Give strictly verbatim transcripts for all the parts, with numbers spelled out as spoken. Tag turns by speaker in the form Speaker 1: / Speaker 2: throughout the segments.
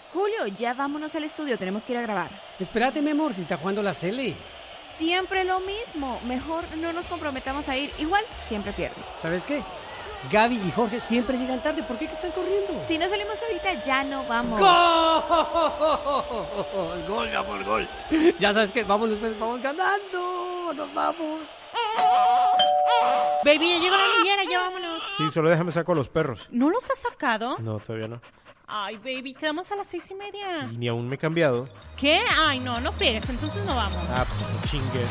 Speaker 1: Julio, ya vámonos al estudio, tenemos que ir a grabar.
Speaker 2: Espérate, mi amor, si está jugando la Cele.
Speaker 1: Siempre lo mismo, mejor no nos comprometamos a ir, igual siempre pierde.
Speaker 2: ¿Sabes qué? Gaby y Jorge siempre llegan tarde, ¿por qué que estás corriendo?
Speaker 1: Si no salimos ahorita, ya no vamos.
Speaker 2: ¡Gol! ¡Gol, mi amor, gol! Ya sabes que vamos después, vamos ganando, nos vamos.
Speaker 3: Baby, ya llegó la niñera, ya vámonos.
Speaker 4: Sí, solo déjame sacar los perros.
Speaker 3: ¿No los has sacado?
Speaker 4: No, todavía no.
Speaker 3: Ay, baby, quedamos a las seis y media.
Speaker 4: Y ni aún me he cambiado.
Speaker 3: ¿Qué? Ay, no, no friegues, entonces no vamos.
Speaker 4: Ah, pues no chingue.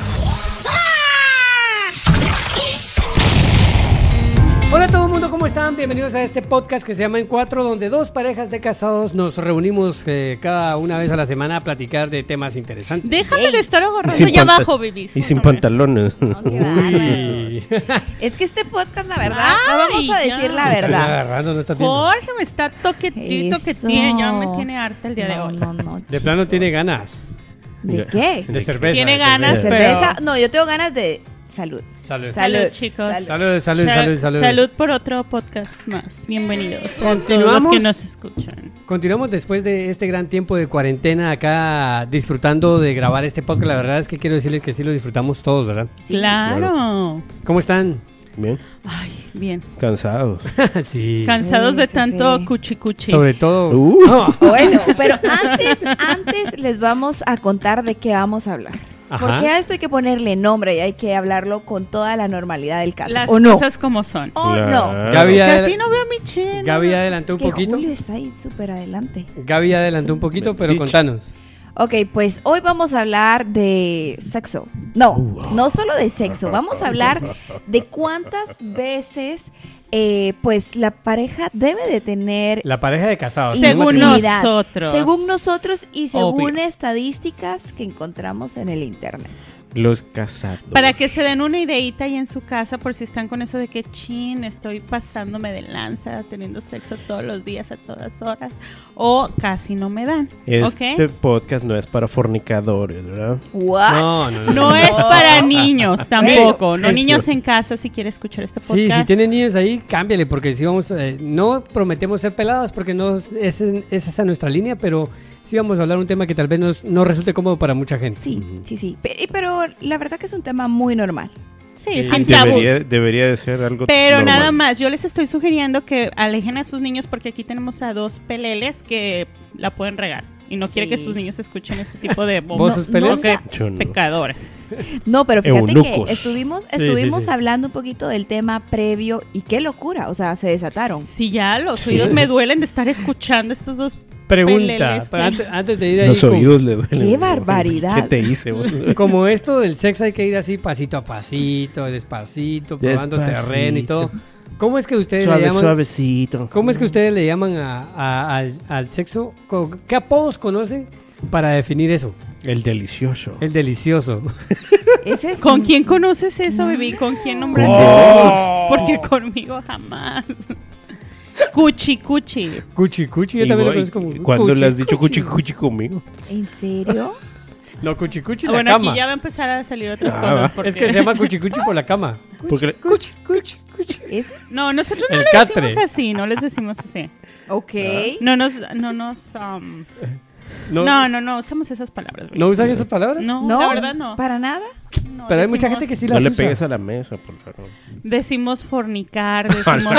Speaker 2: Hola a todo el mundo, ¿cómo están? Bienvenidos a este podcast que se llama En Cuatro, donde dos parejas de casados nos reunimos eh, cada una vez a la semana a platicar de temas interesantes.
Speaker 3: Déjame
Speaker 1: Ey.
Speaker 3: de estar agarrando
Speaker 4: sin
Speaker 3: ya
Speaker 4: panta-
Speaker 3: abajo, baby.
Speaker 4: Y sin pantalones.
Speaker 1: No, qué bárbaros. Es que este podcast, la verdad, no
Speaker 3: Ay,
Speaker 1: vamos a
Speaker 3: ya.
Speaker 1: decir la
Speaker 2: Te están
Speaker 1: verdad.
Speaker 2: agarrando, no estás viendo.
Speaker 3: Jorge me está toquetito que
Speaker 1: Eso.
Speaker 3: tiene, ya me tiene harta el día de
Speaker 1: No,
Speaker 3: hoy.
Speaker 1: no, no,
Speaker 2: De
Speaker 1: chicos.
Speaker 2: plano tiene ganas
Speaker 1: ¿De qué?
Speaker 2: de cerveza.
Speaker 3: Tiene
Speaker 2: de
Speaker 3: ganas,
Speaker 2: cerveza.
Speaker 1: ¿Cerveza?
Speaker 3: pero-
Speaker 1: No, yo tengo ganas de salud.
Speaker 2: Salud.
Speaker 1: Salud.
Speaker 3: Salud, chicos.
Speaker 2: Salud, salud,
Speaker 3: Sa-
Speaker 2: salud, salud.
Speaker 3: Salud por otro podcast más. Bienvenidos a todos
Speaker 2: Continuamos.
Speaker 3: los que nos escuchan.
Speaker 2: Continuamos después de este gran tiempo de cuarentena acá disfrutando de grabar este podcast. La verdad es que quiero decirles que sí lo disfrutamos todos, ¿verdad?
Speaker 1: Sí.
Speaker 3: Claro.
Speaker 2: ¿Cómo están?
Speaker 4: Bien,
Speaker 3: Ay, bien.
Speaker 4: cansados.
Speaker 2: Sí.
Speaker 3: Cansados
Speaker 1: Sí,
Speaker 3: de
Speaker 1: sí,
Speaker 3: tanto
Speaker 1: sí.
Speaker 3: cuchi cuchi.
Speaker 2: Sobre todo.
Speaker 4: Uh.
Speaker 2: No.
Speaker 1: Bueno, pero antes, antes les vamos a contar de qué vamos a hablar.
Speaker 2: Ajá.
Speaker 1: Porque a esto hay que ponerle nombre y hay que hablarlo con toda la normalidad del caso.
Speaker 3: Las
Speaker 1: ¿O no?
Speaker 3: cosas como son.
Speaker 1: ¿O
Speaker 4: Claro.
Speaker 1: no?
Speaker 2: Gaby,
Speaker 3: Casi
Speaker 2: adel-
Speaker 3: no veo a Michelle.
Speaker 2: Gaby adelantó un
Speaker 1: Es que
Speaker 2: poquito.
Speaker 1: Julio está ahí súper adelante.
Speaker 2: Gaby adelantó un poquito, pero
Speaker 4: Dicho.
Speaker 2: contanos.
Speaker 1: Ok, pues hoy vamos a hablar de sexo. No, no solo de sexo. Vamos a hablar de cuántas veces eh, pues la pareja debe de tener
Speaker 2: La pareja de casados.
Speaker 1: Sí.
Speaker 3: Según
Speaker 1: intimidad.
Speaker 3: nosotros.
Speaker 1: Según nosotros y según
Speaker 3: Obvio.
Speaker 1: estadísticas que encontramos en el internet.
Speaker 4: Los casados.
Speaker 3: Para que se den una ideita ahí en su casa por si están con eso de que chin, estoy pasándome de lanza, teniendo sexo todos los días a todas horas o casi no me dan.
Speaker 4: Este
Speaker 3: ¿Ok?
Speaker 4: podcast no es para fornicadores, ¿verdad?
Speaker 1: What?
Speaker 2: No, no, no.
Speaker 3: No es para niños tampoco. No
Speaker 2: Es-
Speaker 3: niños en casa si quiere escuchar este podcast.
Speaker 2: Sí, si tienen niños ahí, cámbiale, porque si vamos, eh, no prometemos ser pelados, porque no es, es, es esa nuestra línea, pero sí vamos a hablar un tema que tal vez nos- no resulte cómodo para mucha gente.
Speaker 1: Sí, sí, sí. Pe- Pero la verdad que es un tema muy normal.
Speaker 3: Sí,
Speaker 2: Sí.
Speaker 3: sin tabús.
Speaker 4: Debería, debería de ser algo
Speaker 3: Pero
Speaker 4: normal.
Speaker 3: nada más, yo les estoy sugiriendo que alejen a sus niños porque aquí tenemos a dos peleles que la pueden regar. Y no quiere
Speaker 1: Sí.
Speaker 3: que sus niños escuchen este tipo de
Speaker 2: ¿Vos
Speaker 3: bombos.
Speaker 2: sos pelele?
Speaker 3: No, que
Speaker 4: Yo no.
Speaker 3: pecadores.
Speaker 1: No, pero fíjate
Speaker 4: Eunucos.
Speaker 1: que estuvimos,
Speaker 2: Sí,
Speaker 1: estuvimos
Speaker 2: sí, sí.
Speaker 1: hablando un poquito del tema previo y qué locura, o sea, se desataron.
Speaker 3: Si ya los oídos me duelen de estar escuchando estos dos
Speaker 2: Pregunta,
Speaker 3: peleles
Speaker 2: pero
Speaker 3: que-
Speaker 2: antes, antes de ir ahí,
Speaker 4: Los
Speaker 2: como,
Speaker 4: oídos le duelen.
Speaker 1: ¡Qué
Speaker 4: güey.
Speaker 1: barbaridad!
Speaker 4: ¿Qué te hice, güey?
Speaker 2: como esto del sexo hay que ir así pasito a pasito, despacito, probando
Speaker 4: Despacito.
Speaker 2: terreno y todo. ¿Cómo es que ustedes le
Speaker 4: Suave,
Speaker 2: llaman?
Speaker 4: suavecito.
Speaker 2: ¿Cómo es que ustedes le llaman a, a- al, al sexo? Co- ¿Qué apodos conocen para definir eso?
Speaker 4: El delicioso.
Speaker 2: El delicioso.
Speaker 1: Ese es
Speaker 3: ¿Con
Speaker 1: un-
Speaker 3: quién conoces eso, baby? ¿Con quién nombras
Speaker 4: Oh.
Speaker 3: eso? Porque conmigo jamás. Cuchi, cuchi.
Speaker 2: Cuchi, cuchi, yo
Speaker 4: Y
Speaker 2: también lo
Speaker 4: güey,
Speaker 2: conozco como
Speaker 4: ¿Cuándo
Speaker 2: cuchi,
Speaker 4: le has dicho cuchi cuchi conmigo?
Speaker 1: ¿En serio?
Speaker 2: No, cuchi, cuchi
Speaker 3: Ah,
Speaker 2: la
Speaker 3: bueno,
Speaker 2: cama.
Speaker 3: aquí ya va a empezar a salir otras
Speaker 4: Ah,
Speaker 3: cosas.
Speaker 4: va.
Speaker 3: Porque...
Speaker 2: Es que se llama cuchi, cuchi por la cama.
Speaker 4: Porque le-
Speaker 2: Cuchi, cuchi, cuchi.
Speaker 1: ¿Es?
Speaker 3: No, nosotros no
Speaker 2: El
Speaker 3: les
Speaker 2: catre.
Speaker 3: decimos así, no les decimos así.
Speaker 1: Ok.
Speaker 3: No nos, no nos, um,
Speaker 2: No,
Speaker 3: no, no, no, usamos esas palabras. baby.
Speaker 2: ¿No usan esas palabras?
Speaker 3: No,
Speaker 1: No,
Speaker 3: la verdad no.
Speaker 1: ¿para nada?
Speaker 3: No,
Speaker 2: Pero hay mucha
Speaker 3: decimos-
Speaker 2: gente que sí
Speaker 4: no
Speaker 2: las
Speaker 4: le
Speaker 2: usa.
Speaker 4: pegues a la mesa, por favor.
Speaker 3: Decimos fornicar, decimos...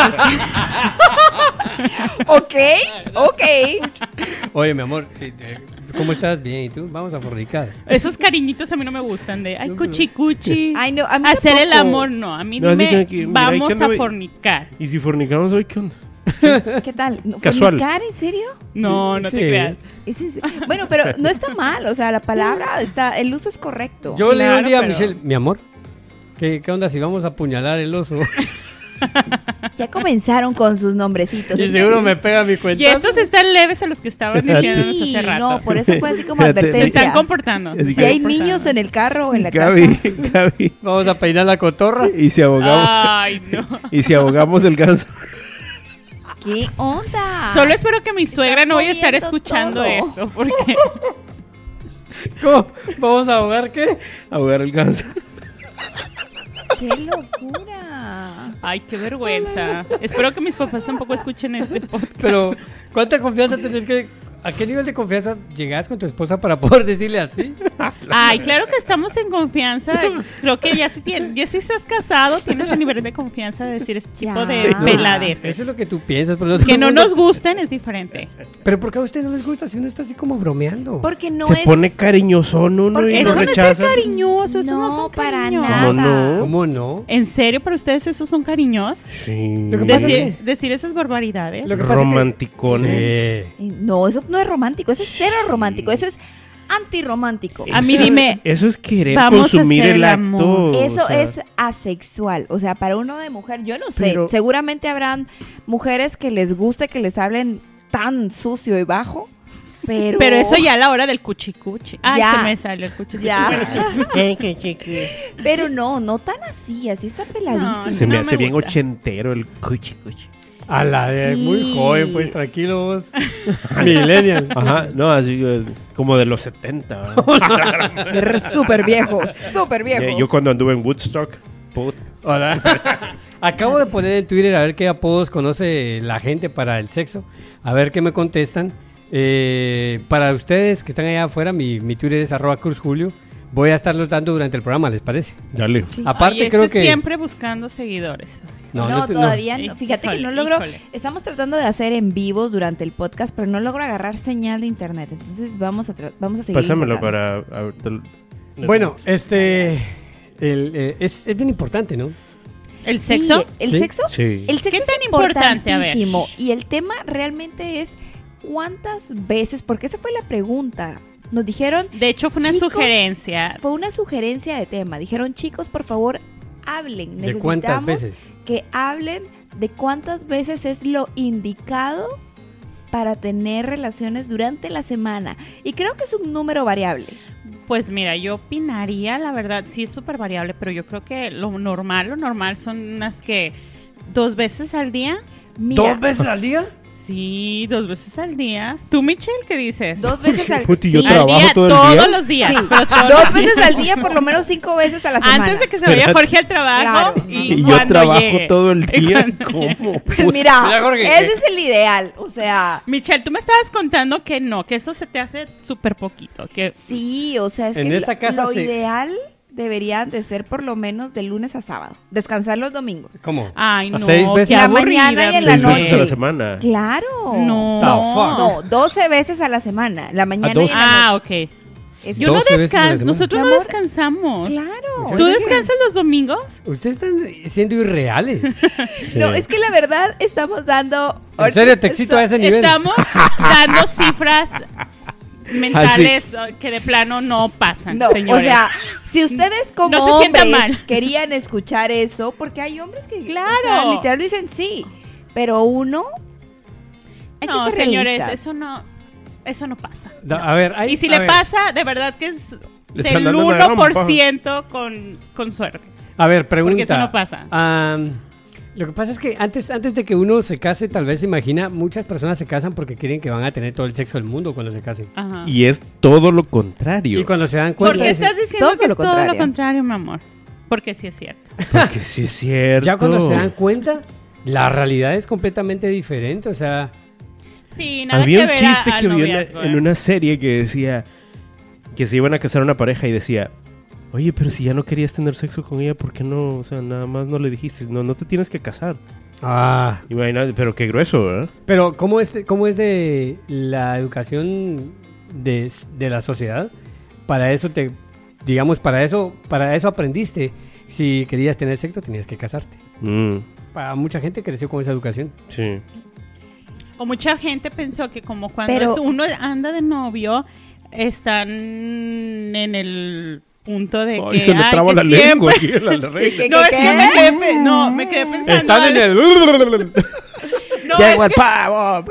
Speaker 1: Ok, ok.
Speaker 2: Oye, mi amor, sí, te- ¿cómo estás? Bien, ¿y tú? Vamos a fornicar.
Speaker 3: Esos cariñitos a mí no me gustan de, ay,
Speaker 2: No, pero-
Speaker 3: cuchi, cuchi.
Speaker 1: Ay, no, a mí
Speaker 3: Hacer el
Speaker 1: tampoco.
Speaker 3: amor, no. A mí
Speaker 4: No,
Speaker 3: no,
Speaker 4: así
Speaker 3: me...
Speaker 4: como que, mira,
Speaker 3: vamos
Speaker 4: ¿qué
Speaker 3: a
Speaker 4: ando-
Speaker 3: fornicar.
Speaker 4: ¿Y si fornicamos hoy qué onda?
Speaker 1: ¿Qué tal? ¿No-
Speaker 4: Casual.
Speaker 1: ¿Fornicar, en serio?
Speaker 3: No,
Speaker 2: Sí,
Speaker 3: no
Speaker 2: sí.
Speaker 3: te creas.
Speaker 1: ¿Es en serio? Bueno, pero no está mal, o sea, la palabra está, el uso es correcto.
Speaker 2: Yo le digo un
Speaker 3: Claro,
Speaker 2: día a
Speaker 3: pero-
Speaker 2: Michelle, mi amor, ¿qué, qué onda si vamos a apuñalar el oso?
Speaker 1: Ya comenzaron con sus nombrecitos.
Speaker 2: Y seguro me pega mi cuenta.
Speaker 3: Y estos están leves a los que estaban diciéndonos
Speaker 1: Sí,
Speaker 3: hace rato.
Speaker 1: no, por eso fue así como
Speaker 4: Fíjate,
Speaker 3: Se están
Speaker 1: advertencia.
Speaker 3: comportando.
Speaker 4: Así
Speaker 1: Si
Speaker 4: que-
Speaker 1: hay niños en el carro o en la
Speaker 4: Gaby,
Speaker 1: casa.
Speaker 4: Gaby.
Speaker 2: Vamos a peinar la cotorra.
Speaker 4: Y si ahogamos,
Speaker 3: Ay, no.
Speaker 4: y si ahogamos el ganso.
Speaker 1: ¿Qué onda?
Speaker 3: Solo espero que mi suegra no vaya a estar
Speaker 1: moviendo
Speaker 3: escuchando
Speaker 1: todo.
Speaker 3: esto, porque
Speaker 2: ¿Cómo? ¿Vamos a ahogar qué?
Speaker 4: Ahogar el ganso.
Speaker 1: ¡Qué locura!
Speaker 3: ay, qué vergüenza. Espero que mis papás tampoco escuchen este podcast.
Speaker 2: Pero, ¿cuánta confianza tenés que ¿a qué nivel de confianza llegas con tu esposa para poder decirle así?
Speaker 3: Ay, claro que estamos en confianza. Creo que ya si, tienes, ya si estás casado, tienes el nivel de confianza de decir este tipo
Speaker 1: Ya.
Speaker 3: de
Speaker 1: No,
Speaker 3: peladeces.
Speaker 2: Eso es lo que tú piensas. Pero no todo
Speaker 3: Que
Speaker 2: el
Speaker 3: no
Speaker 2: mundo-
Speaker 3: nos gusten es diferente.
Speaker 2: Pero ¿por qué a usted no les gusta si uno está así como bromeando?
Speaker 1: Porque no
Speaker 4: Se
Speaker 1: es...
Speaker 4: pone cariñosón uno
Speaker 1: Porque
Speaker 4: y
Speaker 3: Eso
Speaker 4: lo
Speaker 3: no es
Speaker 4: rechaza.
Speaker 3: ser cariñoso, eso no,
Speaker 1: No,
Speaker 3: son
Speaker 1: para
Speaker 3: cariños.
Speaker 1: nada.
Speaker 4: ¿Cómo no?
Speaker 2: ¿Cómo no?
Speaker 3: ¿En serio para ustedes esos son cariños?
Speaker 4: Sí.
Speaker 2: Lo que pasa es
Speaker 3: Decir,
Speaker 2: que-
Speaker 3: decir esas barbaridades.
Speaker 2: Lo que pasa es que-
Speaker 4: Romanticones.
Speaker 2: Sí.
Speaker 1: No, eso no es romántico, eso es cero romántico, eso es antirromántico.
Speaker 3: A mí dime,
Speaker 4: Eso es querer
Speaker 3: vamos a
Speaker 4: consumir
Speaker 3: hacer
Speaker 4: el
Speaker 3: el
Speaker 4: acto.
Speaker 3: amor.
Speaker 1: Eso
Speaker 4: o sea,
Speaker 1: es asexual, o sea, para uno de mujer, yo no sé,
Speaker 4: Pero-
Speaker 1: seguramente habrán mujeres que les guste que les hablen tan sucio y bajo, pero...
Speaker 3: pero eso ya a la hora del cuchicuchi. Ay,
Speaker 1: Ya.
Speaker 3: se me salió el cuchicuchi.
Speaker 1: Ya. Pero no, no tan así, así está peladísimo.
Speaker 4: Se me
Speaker 3: No
Speaker 4: hace
Speaker 3: me
Speaker 4: bien
Speaker 3: gusta.
Speaker 4: ochentero el cuchi cuchi.
Speaker 2: A la de
Speaker 1: Sí.
Speaker 2: muy joven, pues tranquilos. Millennial.
Speaker 4: Ajá, no, así eh, como de los setenta.
Speaker 1: Es súper viejo, súper viejo.
Speaker 4: Eh, Yo cuando anduve en Woodstock, put,
Speaker 2: Hola. Acabo de poner en Twitter a ver qué apodos conoce la gente para el sexo. A ver qué me contestan. Eh, para ustedes que están allá afuera, mi, mi Twitter es arroba Cruz Julio. Voy a estarlos dando durante el programa, ¿les parece?
Speaker 4: dale.
Speaker 1: Sí.
Speaker 2: Aparte,
Speaker 3: Ay, este
Speaker 2: creo que.
Speaker 3: siempre buscando seguidores.
Speaker 1: No,
Speaker 2: estoy-
Speaker 1: todavía no. Fíjate que
Speaker 3: Híjole,
Speaker 1: no logro.
Speaker 3: híjole.
Speaker 1: Estamos tratando de hacer en vivos durante el podcast, pero no logro agarrar señal de internet. Entonces vamos a tra- vamos a seguir.
Speaker 4: Pásamelo
Speaker 1: intentando.
Speaker 4: para... a ver, te-
Speaker 2: Bueno, este. el, eh, es, es bien importante, ¿no?
Speaker 3: ¿El
Speaker 1: Sí,
Speaker 3: sexo?
Speaker 1: el
Speaker 2: Sí.
Speaker 1: sexo.
Speaker 4: Sí.
Speaker 1: El sexo
Speaker 3: ¿Qué tan
Speaker 1: es
Speaker 3: importante? A ver.
Speaker 1: importantísimo. Y el tema realmente es cuántas veces, porque esa fue la pregunta. Nos dijeron,
Speaker 3: De hecho, fue una
Speaker 1: Chicos,
Speaker 3: sugerencia.
Speaker 1: fue una sugerencia de tema. Dijeron, chicos, por favor, hablen.
Speaker 2: ¿De
Speaker 1: Necesitamos
Speaker 2: cuántas veces?
Speaker 1: que hablen de cuántas veces es lo indicado para tener relaciones durante la semana. Y creo que es un número variable.
Speaker 3: Pues mira, yo opinaría, la verdad, sí es súper variable, pero yo creo que lo normal, lo normal son unas que dos veces al día.
Speaker 1: Mira,
Speaker 2: ¿Dos veces al día?
Speaker 3: Sí, dos veces al día. ¿Tú, Michelle, qué dices?
Speaker 1: dos veces al
Speaker 4: Puti, yo
Speaker 1: sí,
Speaker 3: al
Speaker 4: trabajo
Speaker 3: día,
Speaker 4: todo el
Speaker 3: todos
Speaker 4: día.
Speaker 3: los días.
Speaker 1: sí,
Speaker 3: pero todos
Speaker 1: dos
Speaker 3: los
Speaker 1: veces
Speaker 3: días.
Speaker 1: al día, por lo menos cinco veces a la semana.
Speaker 3: Antes de que se vaya Jorge al trabajo
Speaker 1: Claro.
Speaker 3: y,
Speaker 4: Y yo
Speaker 3: cuando
Speaker 4: trabajo
Speaker 3: llegue.
Speaker 4: todo el
Speaker 3: Y
Speaker 4: día.
Speaker 3: cuando
Speaker 4: ¿Cómo?
Speaker 1: Pues mira,
Speaker 2: Mira, Jorge,
Speaker 1: ese
Speaker 2: eh.
Speaker 1: es el ideal. O sea,
Speaker 3: Michelle, tú me estabas contando que no, que eso se te hace súper poquito. Que
Speaker 1: sí, o sea, es
Speaker 2: En
Speaker 1: que
Speaker 2: esta
Speaker 1: lo,
Speaker 2: casa
Speaker 1: lo
Speaker 2: se-
Speaker 1: ideal debería de ser por lo menos de lunes a sábado. Descansar los domingos.
Speaker 2: ¿Cómo?
Speaker 3: Ay, no,
Speaker 2: ¿Seis veces?
Speaker 3: qué
Speaker 1: La
Speaker 3: aburrida,
Speaker 1: mañana y en la
Speaker 4: Seis
Speaker 3: Michelle.
Speaker 4: veces a la
Speaker 1: noche.
Speaker 4: semana.
Speaker 1: Claro.
Speaker 3: No.
Speaker 2: The fuck?
Speaker 1: No, doce veces a la semana. La mañana y
Speaker 4: dos.
Speaker 1: en la
Speaker 3: Ah,
Speaker 1: noche.
Speaker 3: ok.
Speaker 1: Es-
Speaker 3: Yo no
Speaker 2: doce veces a la
Speaker 3: descanso,
Speaker 2: semana.
Speaker 3: nosotros
Speaker 1: Mi
Speaker 3: no
Speaker 1: amor,
Speaker 3: descansamos.
Speaker 1: Claro.
Speaker 3: ¿Tú
Speaker 2: Oye,
Speaker 3: descansas los domingos?
Speaker 2: Ustedes están siendo irreales.
Speaker 1: No, es que la verdad estamos dando...
Speaker 2: En serio, te excito a ese nivel.
Speaker 3: Estamos dando cifras mentales uh, que de plano no pasan,
Speaker 1: No,
Speaker 3: señores.
Speaker 1: o sea, si ustedes como
Speaker 3: No se sienta
Speaker 1: hombres
Speaker 3: mal.
Speaker 1: querían escuchar eso, porque hay hombres que
Speaker 3: Claro.
Speaker 1: o sea, literal dicen sí, pero uno hay que
Speaker 3: no,
Speaker 1: ser
Speaker 3: señores,
Speaker 1: realistas.
Speaker 3: eso no eso no pasa.
Speaker 2: Da- A ver, hay-
Speaker 3: Y si
Speaker 2: a
Speaker 3: le
Speaker 2: ver,
Speaker 3: pasa, de verdad que es
Speaker 4: Le están
Speaker 3: del
Speaker 4: dando una
Speaker 3: uno por
Speaker 4: rampa.
Speaker 3: ciento con, con suerte.
Speaker 2: A ver, pregunta.
Speaker 3: Porque eso no pasa.
Speaker 2: Am, lo que pasa es que antes, antes de que uno se case, tal vez se imagina, muchas personas se casan porque quieren que van a tener todo el sexo del mundo cuando se casen.
Speaker 3: Ajá.
Speaker 4: Y es todo lo contrario.
Speaker 2: Y cuando se dan
Speaker 3: ¿Por
Speaker 2: cuenta,
Speaker 3: qué
Speaker 2: es-
Speaker 3: estás diciendo
Speaker 1: todo
Speaker 3: que
Speaker 1: lo
Speaker 3: es todo lo
Speaker 1: contrario.
Speaker 3: contrario, mi amor? Porque sí es cierto.
Speaker 4: Porque sí es cierto.
Speaker 2: ya cuando se dan cuenta, la realidad es completamente diferente. O sea,
Speaker 3: Sí, nada
Speaker 4: Había
Speaker 3: que
Speaker 4: un
Speaker 3: ver
Speaker 4: chiste
Speaker 3: a- al
Speaker 4: que vi en,
Speaker 3: noviazgo,
Speaker 4: en
Speaker 3: ¿eh?
Speaker 4: una serie que decía que se iban a casar una pareja y decía, oye, pero si ya no querías tener sexo con ella, ¿por qué no? O sea, nada más no le dijiste, no, no te tienes que casar.
Speaker 2: ah,
Speaker 4: Imagínate, pero qué grueso, ¿verdad?
Speaker 2: pero ¿cómo es, de- cómo es de la educación de, de la sociedad? Para eso te, digamos, para eso, para eso aprendiste. Si querías tener sexo, tenías que casarte.
Speaker 4: Mm,
Speaker 2: Para mucha gente creció con esa educación.
Speaker 4: sí.
Speaker 3: O mucha gente pensó que como cuando
Speaker 1: Pero-
Speaker 3: es uno anda de novio, están en el punto de
Speaker 4: Ay,
Speaker 3: que...
Speaker 4: se me
Speaker 3: ay,
Speaker 4: traba
Speaker 3: que
Speaker 4: la
Speaker 3: siempre-
Speaker 4: lengua aquí en la- la regla.
Speaker 1: ¿Qué,
Speaker 3: No,
Speaker 1: qué,
Speaker 3: es
Speaker 1: qué?
Speaker 3: que me quedé, pe- no, me quedé pensando...
Speaker 2: Están en el...
Speaker 3: No,
Speaker 4: Llegó
Speaker 3: es,
Speaker 4: el pavo.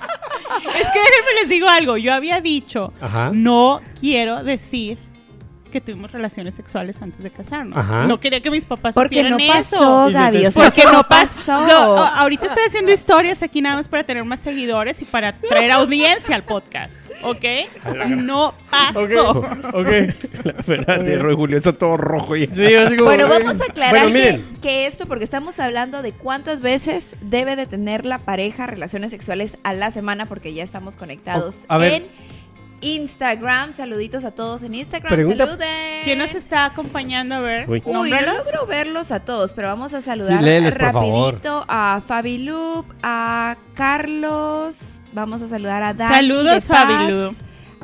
Speaker 3: es que déjenme les digo algo. Yo había dicho,
Speaker 2: Ajá.
Speaker 3: no quiero decir que tuvimos relaciones sexuales antes de casarnos.
Speaker 2: Ajá.
Speaker 3: No quería que mis papás
Speaker 1: Porque
Speaker 3: supieran
Speaker 1: no pasó,
Speaker 3: eso.
Speaker 1: Gaby, o sea,
Speaker 3: Porque
Speaker 1: eso
Speaker 3: no
Speaker 1: no
Speaker 3: pasó.
Speaker 1: pasó.
Speaker 3: No, a- ahorita estoy haciendo historias aquí nada más para tener más seguidores y para traer audiencia al podcast, ¿ok? No pasó.
Speaker 4: Ok. Espérate, Roy Julio, está todo rojo. Y...
Speaker 2: Sí, así como-
Speaker 1: Bueno, vamos a aclarar
Speaker 2: Bueno,
Speaker 1: que,
Speaker 2: miren.
Speaker 1: que esto, porque estamos hablando de cuántas veces debe de tener la pareja relaciones sexuales a la semana, porque ya estamos conectados
Speaker 2: O- a ver.
Speaker 1: en Instagram. Saluditos a todos en Instagram.
Speaker 2: Pregunta-
Speaker 1: Saluden.
Speaker 3: ¿Quién nos está acompañando? A ver,
Speaker 4: Uy.
Speaker 1: Uy, no
Speaker 3: nómbralos.
Speaker 1: logro verlos a todos, pero vamos a saludar
Speaker 2: Sí, léeles, por
Speaker 1: rapidito a Fabi Loop, a Carlos, vamos a saludar a Dani
Speaker 3: Saludos,
Speaker 1: de Paz,
Speaker 3: Fabi Loop.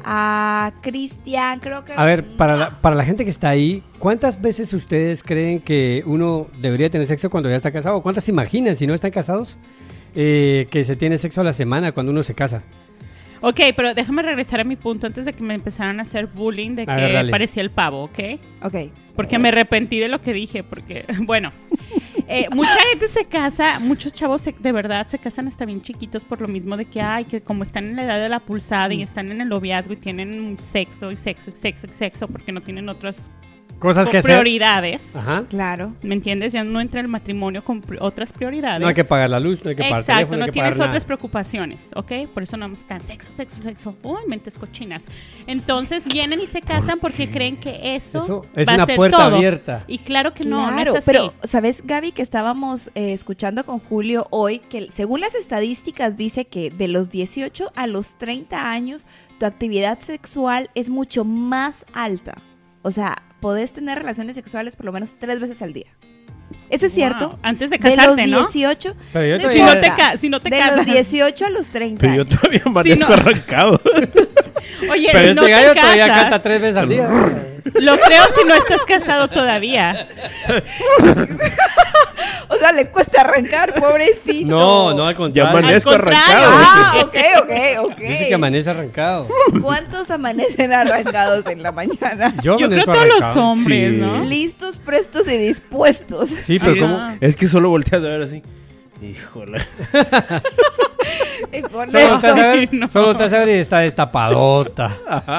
Speaker 1: a Cristian, creo que...
Speaker 2: A ver, para la, para la gente que está ahí, ¿cuántas veces ustedes creen que uno debería tener sexo cuando ya está casado? ¿Cuántas se imaginan, si no están casados, eh, que se tiene sexo a la semana cuando uno se casa?
Speaker 3: Ok, pero déjame regresar a mi punto antes de que me empezaran a hacer bullying de que
Speaker 2: A ver, dale.
Speaker 3: parecía el pavo, ¿ok?
Speaker 1: Ok.
Speaker 3: Porque me arrepentí de lo que dije, porque, bueno, eh, mucha gente se casa, muchos chavos se- de verdad se casan hasta bien chiquitos por lo mismo de que, ay, que como están en la edad de la pulsada y están en el noviazgo y tienen sexo y sexo y sexo y sexo porque no tienen otras
Speaker 2: Cosas que hacer.
Speaker 3: prioridades.
Speaker 2: Ajá.
Speaker 1: Claro.
Speaker 3: ¿Me entiendes? Ya no entra el matrimonio con pri- otras prioridades.
Speaker 2: No hay que pagar la luz, no hay que pagar el
Speaker 3: Exacto,
Speaker 2: teléfono,
Speaker 3: no
Speaker 2: hay que
Speaker 3: tienes
Speaker 2: pagar
Speaker 3: otras
Speaker 2: nada.
Speaker 3: preocupaciones, ¿ok? Por eso no más están sexo, sexo, sexo. Uy, mentes cochinas. Entonces vienen y se casan porque creen que eso,
Speaker 2: Eso es
Speaker 3: va
Speaker 2: una
Speaker 3: a ser
Speaker 2: puerta
Speaker 3: todo.
Speaker 2: abierta.
Speaker 3: Y claro que no, no
Speaker 1: Claro,
Speaker 3: es así.
Speaker 1: pero ¿sabes, Gaby, que estábamos eh, escuchando con Julio hoy? Que según las estadísticas dice que de los dieciocho a los treinta años tu actividad sexual es mucho más alta. O sea, podés tener relaciones sexuales por lo menos tres veces al día. Eso es
Speaker 3: Wow,
Speaker 1: cierto.
Speaker 3: antes de
Speaker 1: De los
Speaker 3: casarte, ¿no?
Speaker 1: dieciocho,
Speaker 2: Pero yo
Speaker 1: no
Speaker 2: todavía-
Speaker 3: Si no te,
Speaker 1: importa.
Speaker 3: ca- si no te
Speaker 1: de
Speaker 3: casas.
Speaker 1: los dieciocho a los treinta.
Speaker 4: Pero yo todavía amanezco
Speaker 3: no.
Speaker 4: arrancado.
Speaker 3: Oye,
Speaker 2: Pero
Speaker 3: si
Speaker 2: este
Speaker 3: no te
Speaker 2: gallo todavía
Speaker 3: casas,
Speaker 2: canta tres veces al día.
Speaker 3: lo creo si no estás casado todavía.
Speaker 1: O sea, le cuesta arrancar, pobrecito.
Speaker 2: No, no, al
Speaker 4: Ya
Speaker 2: contrario.
Speaker 4: amanezco
Speaker 3: Al contrario.
Speaker 4: arrancado.
Speaker 1: Ah, ok, ok, ok.
Speaker 2: Dice que amanece arrancado.
Speaker 1: ¿Cuántos amanecen arrancados en la mañana?
Speaker 2: Yo,
Speaker 3: Yo creo
Speaker 2: amanezco
Speaker 3: todos los
Speaker 2: arrancado.
Speaker 3: hombres,
Speaker 4: Sí.
Speaker 3: ¿no?
Speaker 1: Listos, prestos y dispuestos.
Speaker 2: Sí, pero
Speaker 3: Ah.
Speaker 2: ¿cómo?
Speaker 4: Es que solo volteas a ver así. Híjole.
Speaker 1: Y con
Speaker 2: Solo
Speaker 1: esto-
Speaker 2: volteas a ver,
Speaker 3: no.
Speaker 2: solo volteas a ver y está destapadota.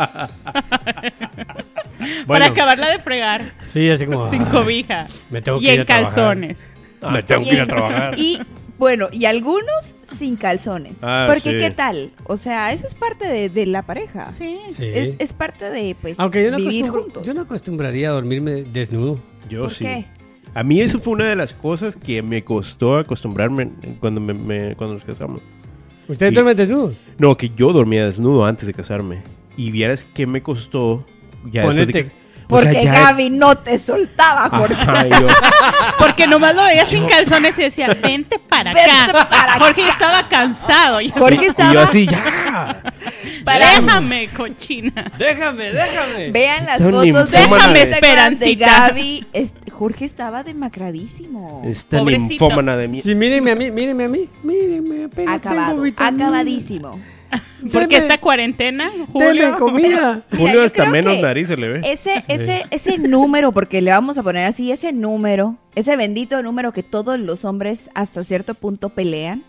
Speaker 3: Para
Speaker 2: Bueno,
Speaker 3: acabarla de fregar.
Speaker 2: sí, así como...
Speaker 3: Sin
Speaker 2: ah,
Speaker 3: cobija.
Speaker 2: me tengo que
Speaker 3: Y
Speaker 2: ir
Speaker 3: en
Speaker 2: a trabajar.
Speaker 3: calzones.
Speaker 2: Me tengo que ir a trabajar.
Speaker 1: Y bueno, y algunos sin calzones.
Speaker 4: Ah,
Speaker 1: Porque
Speaker 4: sí.
Speaker 1: ¿qué tal? O sea, eso es parte de, de la pareja.
Speaker 3: Sí.
Speaker 2: Sí.
Speaker 1: Es, es parte de, pues,
Speaker 2: Aunque yo no,
Speaker 1: vivir
Speaker 2: acostumbro-
Speaker 1: juntos.
Speaker 2: yo no acostumbraría a dormirme desnudo.
Speaker 4: Yo
Speaker 1: ¿Por
Speaker 4: sí.
Speaker 1: qué?
Speaker 4: A mí eso fue una de las cosas que me costó acostumbrarme cuando, me, me- cuando nos casamos.
Speaker 2: ¿Ustedes
Speaker 4: Y-
Speaker 2: duermen desnudos?
Speaker 4: No, que yo dormía desnudo antes de casarme. Y vieras que me costó ya después de
Speaker 2: Ponerte-
Speaker 4: que... o sea,
Speaker 1: Porque
Speaker 4: ya-
Speaker 1: Gaby no te soltaba, Jorge.
Speaker 4: Ajá, y yo-
Speaker 3: Porque nomás lo veía sin calzones y decía, vente para
Speaker 1: Vente
Speaker 3: acá.
Speaker 1: para
Speaker 3: Jorge estaba cansado. Y
Speaker 1: Jorge
Speaker 4: y yo
Speaker 1: estaba...
Speaker 4: así, ya.
Speaker 1: para-
Speaker 3: déjame, cochina.
Speaker 2: Déjame, déjame.
Speaker 1: Vean las
Speaker 4: Está una
Speaker 1: fotos de
Speaker 4: ninfómana
Speaker 3: de-
Speaker 1: Instagram de
Speaker 3: Esperancita.
Speaker 1: Gaby. Es- Jorge estaba demacradísimo.
Speaker 4: Esta
Speaker 3: Pobrecito.
Speaker 4: ninfómana de mí.
Speaker 2: Sí, mírenme a mí, mírenme a mí. Mírenme, apenas
Speaker 1: Acabado,
Speaker 2: tengo vitamina.
Speaker 1: acabadísimo.
Speaker 3: Porque
Speaker 2: Deme-
Speaker 3: esta cuarentena,
Speaker 2: Deme
Speaker 3: Julio.
Speaker 2: comida.
Speaker 1: Mira,
Speaker 4: Julio
Speaker 1: yo
Speaker 4: hasta
Speaker 1: creo
Speaker 4: menos
Speaker 1: que
Speaker 4: nariz se le ve.
Speaker 1: Ese, ese, ese número, porque le vamos a poner así, ese número, ese bendito número que todos los hombres hasta cierto punto pelean,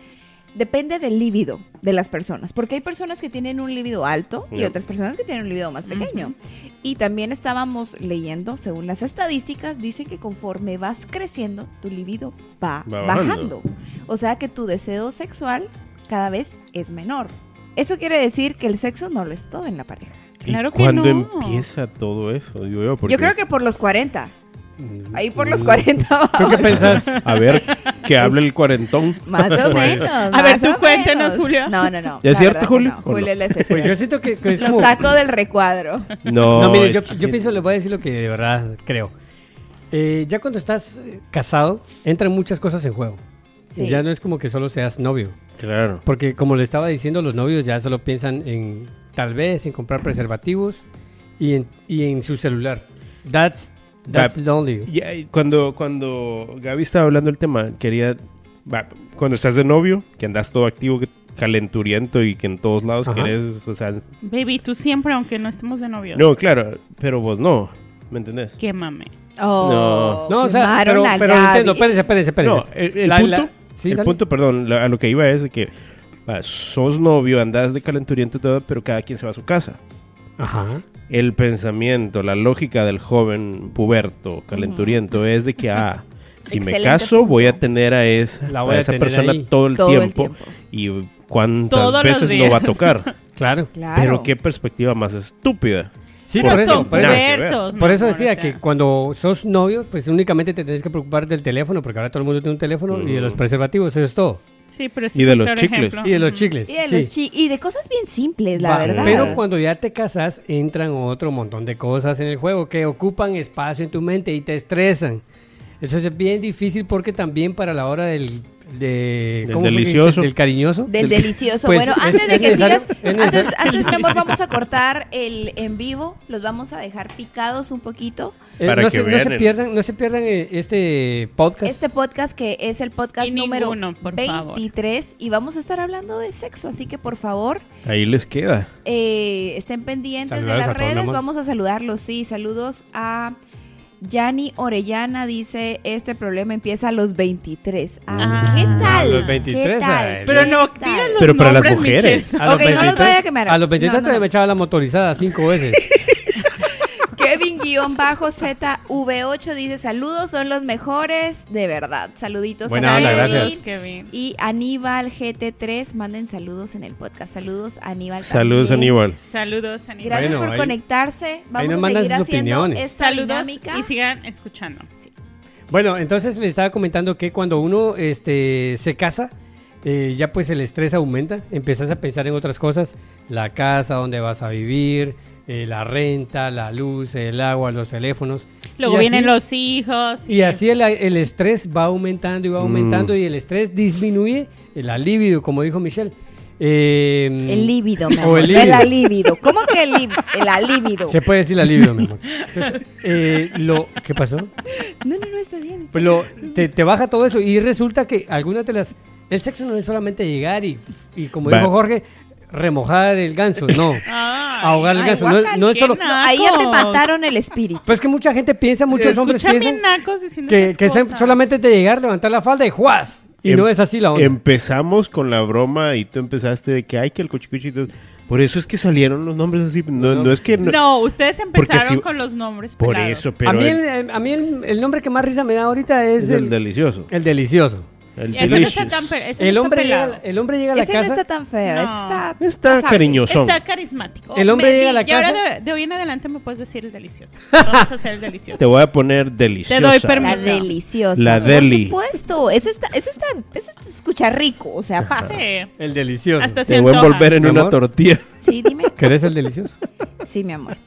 Speaker 1: depende del líbido de las personas. Porque hay personas que tienen un líbido alto y
Speaker 4: Ya.
Speaker 1: otras personas que tienen un líbido más pequeño.
Speaker 3: Ujú.
Speaker 1: Y también estábamos leyendo, según las estadísticas, dice que conforme vas creciendo, tu líbido va,
Speaker 4: Va
Speaker 1: bajando.
Speaker 4: bajando.
Speaker 1: O sea que tu deseo sexual cada vez es menor. Eso quiere decir que el sexo no lo es todo en la pareja.
Speaker 3: Claro
Speaker 4: ¿Y
Speaker 3: que
Speaker 4: cuándo
Speaker 3: no.
Speaker 4: empieza todo eso? Digo yo, porque-
Speaker 1: Yo creo que por los cuarenta. Ahí por los
Speaker 2: Mm.
Speaker 1: cuarenta.
Speaker 2: ¿Tú qué pensás?
Speaker 4: A ver, que hable el cuarentón.
Speaker 1: Más o menos.
Speaker 3: A ver,
Speaker 1: más
Speaker 3: tú
Speaker 1: o
Speaker 3: cuéntanos,
Speaker 1: menos.
Speaker 3: Julio.
Speaker 1: No, no, no.
Speaker 4: ¿Ya es
Speaker 1: la
Speaker 4: cierto,
Speaker 1: verdad que
Speaker 4: Julio?
Speaker 1: no.
Speaker 4: ¿O no?
Speaker 1: Julio es la
Speaker 2: Pues
Speaker 1: excepción.
Speaker 2: yo siento que, que es
Speaker 1: Lo
Speaker 2: como...
Speaker 1: saco del recuadro.
Speaker 4: No,
Speaker 2: No, mire,
Speaker 4: es
Speaker 2: yo,
Speaker 4: que-
Speaker 2: yo pienso, les voy a decir lo que de verdad creo. Eh, ya cuando estás eh, casado, entran muchas cosas en juego.
Speaker 1: Sí.
Speaker 2: Ya no es como que solo seas novio.
Speaker 4: Claro.
Speaker 2: Porque como le estaba diciendo, los novios ya solo piensan en, tal vez, en comprar preservativos y en, y en su celular. That's, that's
Speaker 4: Gab-
Speaker 2: the only.
Speaker 4: Ya, y cuando, cuando Gaby estaba hablando del tema, quería... va, cuando estás de novio, que andas todo activo, que- calenturiento y que en todos lados
Speaker 2: Ajá.
Speaker 4: querés... O sea,
Speaker 3: Baby, tú siempre, aunque no estemos de novio.
Speaker 4: no, claro, pero vos no. ¿Me entendés?
Speaker 3: Quémame.
Speaker 1: Oh,
Speaker 2: No, o sea,
Speaker 1: quemaron
Speaker 2: pero,
Speaker 1: a
Speaker 2: pero
Speaker 1: Gaby.
Speaker 2: entiendo, espérese, espérese, espérese.
Speaker 4: No, el, el
Speaker 2: La-
Speaker 4: punto...
Speaker 2: la- sí,
Speaker 4: el
Speaker 2: dale.
Speaker 4: punto, perdón, la- a lo que iba es de que va, sos novio, andás de calenturiento y todo, pero cada quien se va a su casa.
Speaker 2: Ajá.
Speaker 4: el pensamiento, la lógica del joven puberto, calenturiento, uh-huh. es de que, ah, si
Speaker 1: Excelente
Speaker 4: me caso,
Speaker 1: punto.
Speaker 4: voy a tener a esa,
Speaker 2: La voy
Speaker 4: a
Speaker 2: a
Speaker 4: esa
Speaker 2: tener
Speaker 4: persona
Speaker 2: ahí.
Speaker 4: todo, el,
Speaker 1: Todo el
Speaker 4: tiempo,
Speaker 1: tiempo.
Speaker 4: y cuántas
Speaker 3: Todos los
Speaker 4: veces no
Speaker 3: días.
Speaker 4: va a tocar.
Speaker 2: Claro.
Speaker 1: Claro.
Speaker 4: Pero qué perspectiva más estúpida.
Speaker 2: Sí,
Speaker 3: Pero
Speaker 2: por eso,
Speaker 3: son
Speaker 2: por eso,
Speaker 4: nada que ver.
Speaker 3: pubertos,
Speaker 2: por
Speaker 3: mi
Speaker 2: eso
Speaker 3: amor,
Speaker 2: decía
Speaker 3: o sea.
Speaker 2: que cuando sos novio, pues únicamente te tenés que preocupar del teléfono, porque ahora todo el mundo tiene un teléfono y de los
Speaker 4: Mm.
Speaker 2: preservativos, eso es todo.
Speaker 3: Sí, pero ese
Speaker 4: Y
Speaker 3: es
Speaker 4: de
Speaker 3: un
Speaker 4: los
Speaker 3: peor
Speaker 4: chicles.
Speaker 3: ejemplo.
Speaker 2: Y de los
Speaker 3: Ujú.
Speaker 2: chicles.
Speaker 1: Y de,
Speaker 2: sí.
Speaker 1: los chi- y de cosas bien simples, la
Speaker 2: Va,
Speaker 1: verdad.
Speaker 2: Pero cuando ya te casas, entran otro montón de cosas en el juego que ocupan espacio en tu mente y te estresan. Eso es bien difícil porque también para la hora del... De,
Speaker 4: Del
Speaker 2: ¿cómo fue que
Speaker 4: delicioso.
Speaker 2: dijiste? Del cariñoso.
Speaker 1: Del delicioso.
Speaker 2: Pues,
Speaker 1: bueno,
Speaker 2: es-
Speaker 1: antes de
Speaker 2: es
Speaker 1: que
Speaker 2: necesario-
Speaker 1: sigas,
Speaker 2: es
Speaker 1: antes,
Speaker 2: necesario.
Speaker 1: antes mi amor, vamos a cortar el en vivo. Los vamos a dejar picados un poquito.
Speaker 2: Eh,
Speaker 4: Para
Speaker 2: no,
Speaker 4: que
Speaker 2: se, no
Speaker 4: vean
Speaker 2: se
Speaker 4: el-
Speaker 2: pierdan, no se pierdan eh, este podcast.
Speaker 1: Este podcast que es el podcast
Speaker 3: Y
Speaker 1: número
Speaker 3: ninguno, por favor.
Speaker 1: veintitrés y vamos a estar hablando de sexo, así que por favor
Speaker 4: Ahí les queda.
Speaker 1: eh, estén pendientes
Speaker 2: Saludos
Speaker 1: de las
Speaker 2: a todos, mi
Speaker 1: redes,
Speaker 2: amor.
Speaker 1: vamos a saludarlos, sí, saludos a Yani Orellana, dice, este problema empieza a los veintitrés. Ah,
Speaker 3: Ah.
Speaker 1: ¿qué tal?
Speaker 2: A los veintitrés,
Speaker 1: ¿Qué tal?
Speaker 2: a-
Speaker 3: Pero no
Speaker 1: ¿Qué tal?
Speaker 3: digas los
Speaker 4: Pero para las
Speaker 3: nombres,
Speaker 4: mujeres.
Speaker 3: Michelle.
Speaker 2: A los
Speaker 1: Ok, no los
Speaker 2: veintitrés
Speaker 1: vaya a quemar.
Speaker 2: A los veintitrés
Speaker 1: No, no,
Speaker 2: todavía
Speaker 1: no.
Speaker 2: me echaba la motorizada cinco veces.
Speaker 1: Kevin-Z V ocho dice, saludos, son los mejores, de verdad. Saluditos
Speaker 2: Buena
Speaker 1: a
Speaker 2: onda,
Speaker 1: Kevin.
Speaker 2: gracias.
Speaker 3: Kevin.
Speaker 1: Y Aníbal G T tres, manden saludos en el podcast. Saludos, Aníbal.
Speaker 4: Saludos,
Speaker 1: también.
Speaker 4: Aníbal.
Speaker 3: Saludos, Aníbal.
Speaker 1: Gracias
Speaker 2: Bueno,
Speaker 1: por
Speaker 2: ahí-
Speaker 1: conectarse. Vamos
Speaker 2: nos
Speaker 1: a
Speaker 2: mandan
Speaker 1: seguir
Speaker 2: sus
Speaker 1: haciendo
Speaker 2: opiniones.
Speaker 1: esta
Speaker 3: Saludos
Speaker 1: dinámica.
Speaker 3: y sigan escuchando.
Speaker 2: Bueno, entonces le estaba comentando que cuando uno este, se casa, eh, ya pues el estrés aumenta, empiezas a pensar en otras cosas, la casa, dónde vas a vivir, eh, la renta, la luz, el agua, los teléfonos.
Speaker 3: Luego
Speaker 2: Y
Speaker 3: vienen
Speaker 2: así-
Speaker 3: los hijos.
Speaker 2: Y así el, el estrés va aumentando y va aumentando
Speaker 4: Mm.
Speaker 2: y el estrés disminuye, el libido, como dijo Michelle. Eh,
Speaker 1: El líbido, mi
Speaker 2: O
Speaker 1: amor.
Speaker 2: el
Speaker 1: El
Speaker 2: líbido.
Speaker 1: alíbido. ¿Cómo que el, lí- el alíbido?
Speaker 2: Se puede decir la libido, mi amor. Entonces, eh, lo, ¿qué pasó?
Speaker 1: No, no, no, está bien. está
Speaker 2: Pues lo, te, te baja todo eso y resulta que algunas de las... El sexo no es solamente llegar y, y como
Speaker 4: Va.
Speaker 2: dijo Jorge, remojar el ganso, no.
Speaker 3: Ay.
Speaker 2: Ahogar el
Speaker 1: Ay,
Speaker 2: ganso. No,
Speaker 1: guacal,
Speaker 2: no es
Speaker 3: qué
Speaker 2: solo...
Speaker 3: na-
Speaker 1: No, ahí ya te
Speaker 3: Nacos.
Speaker 1: mataron el espíritu.
Speaker 2: Pues que mucha gente piensa, muchos
Speaker 3: Se
Speaker 2: hombres
Speaker 3: escuchan
Speaker 2: piensan
Speaker 3: bien nacos diciendo
Speaker 2: que,
Speaker 3: esas
Speaker 2: que se-
Speaker 3: cosas.
Speaker 2: solamente es de llegar, levantar la falda y ¡juas! Y
Speaker 4: Em-
Speaker 2: no es así la onda.
Speaker 4: Empezamos con la broma y tú empezaste de que hay que el cuchicuchito. Por eso es que salieron los nombres así. No,
Speaker 2: No.
Speaker 4: no es que... No,
Speaker 3: No, ustedes
Speaker 4: Porque
Speaker 3: empezaron
Speaker 4: si-
Speaker 3: con los nombres
Speaker 4: por
Speaker 3: pelados.
Speaker 4: eso, pero
Speaker 2: a mí,
Speaker 4: el-
Speaker 2: el, a mí el, el nombre que más risa me da ahorita es,
Speaker 4: es
Speaker 2: el,
Speaker 4: el delicioso.
Speaker 2: el delicioso.
Speaker 4: El
Speaker 3: Y eso no
Speaker 4: delicious.
Speaker 3: está tan pe- eso
Speaker 2: El
Speaker 3: no está
Speaker 2: hombre,
Speaker 3: pelado.
Speaker 2: llega, el hombre llega a la
Speaker 1: Ese
Speaker 2: casa...
Speaker 1: no está tan feo.
Speaker 3: No.
Speaker 1: Ese está,
Speaker 4: Está
Speaker 1: pasable.
Speaker 4: cariñosón.
Speaker 3: Está carismático.
Speaker 2: El hombre
Speaker 3: Me
Speaker 2: llega a la
Speaker 3: di- y ahora
Speaker 2: casa-
Speaker 3: de, de hoy en adelante me puedes decir el delicioso. Vamos a hacer el delicioso.
Speaker 4: Te voy a poner deliciosa.
Speaker 3: doy
Speaker 1: La
Speaker 3: permiso.
Speaker 1: deliciosa.
Speaker 4: La
Speaker 1: por
Speaker 4: deli.
Speaker 1: supuesto. Eso está, eso está, eso se escucha rico. O sea, pasa.
Speaker 3: Sí.
Speaker 2: El delicioso.
Speaker 3: Hasta se
Speaker 4: Te voy a
Speaker 3: antoja.
Speaker 4: envolver en
Speaker 2: Mi
Speaker 4: una
Speaker 2: amor.
Speaker 4: tortilla.
Speaker 1: Sí, dime.
Speaker 2: ¿Querés el delicioso?
Speaker 1: Sí, mi amor.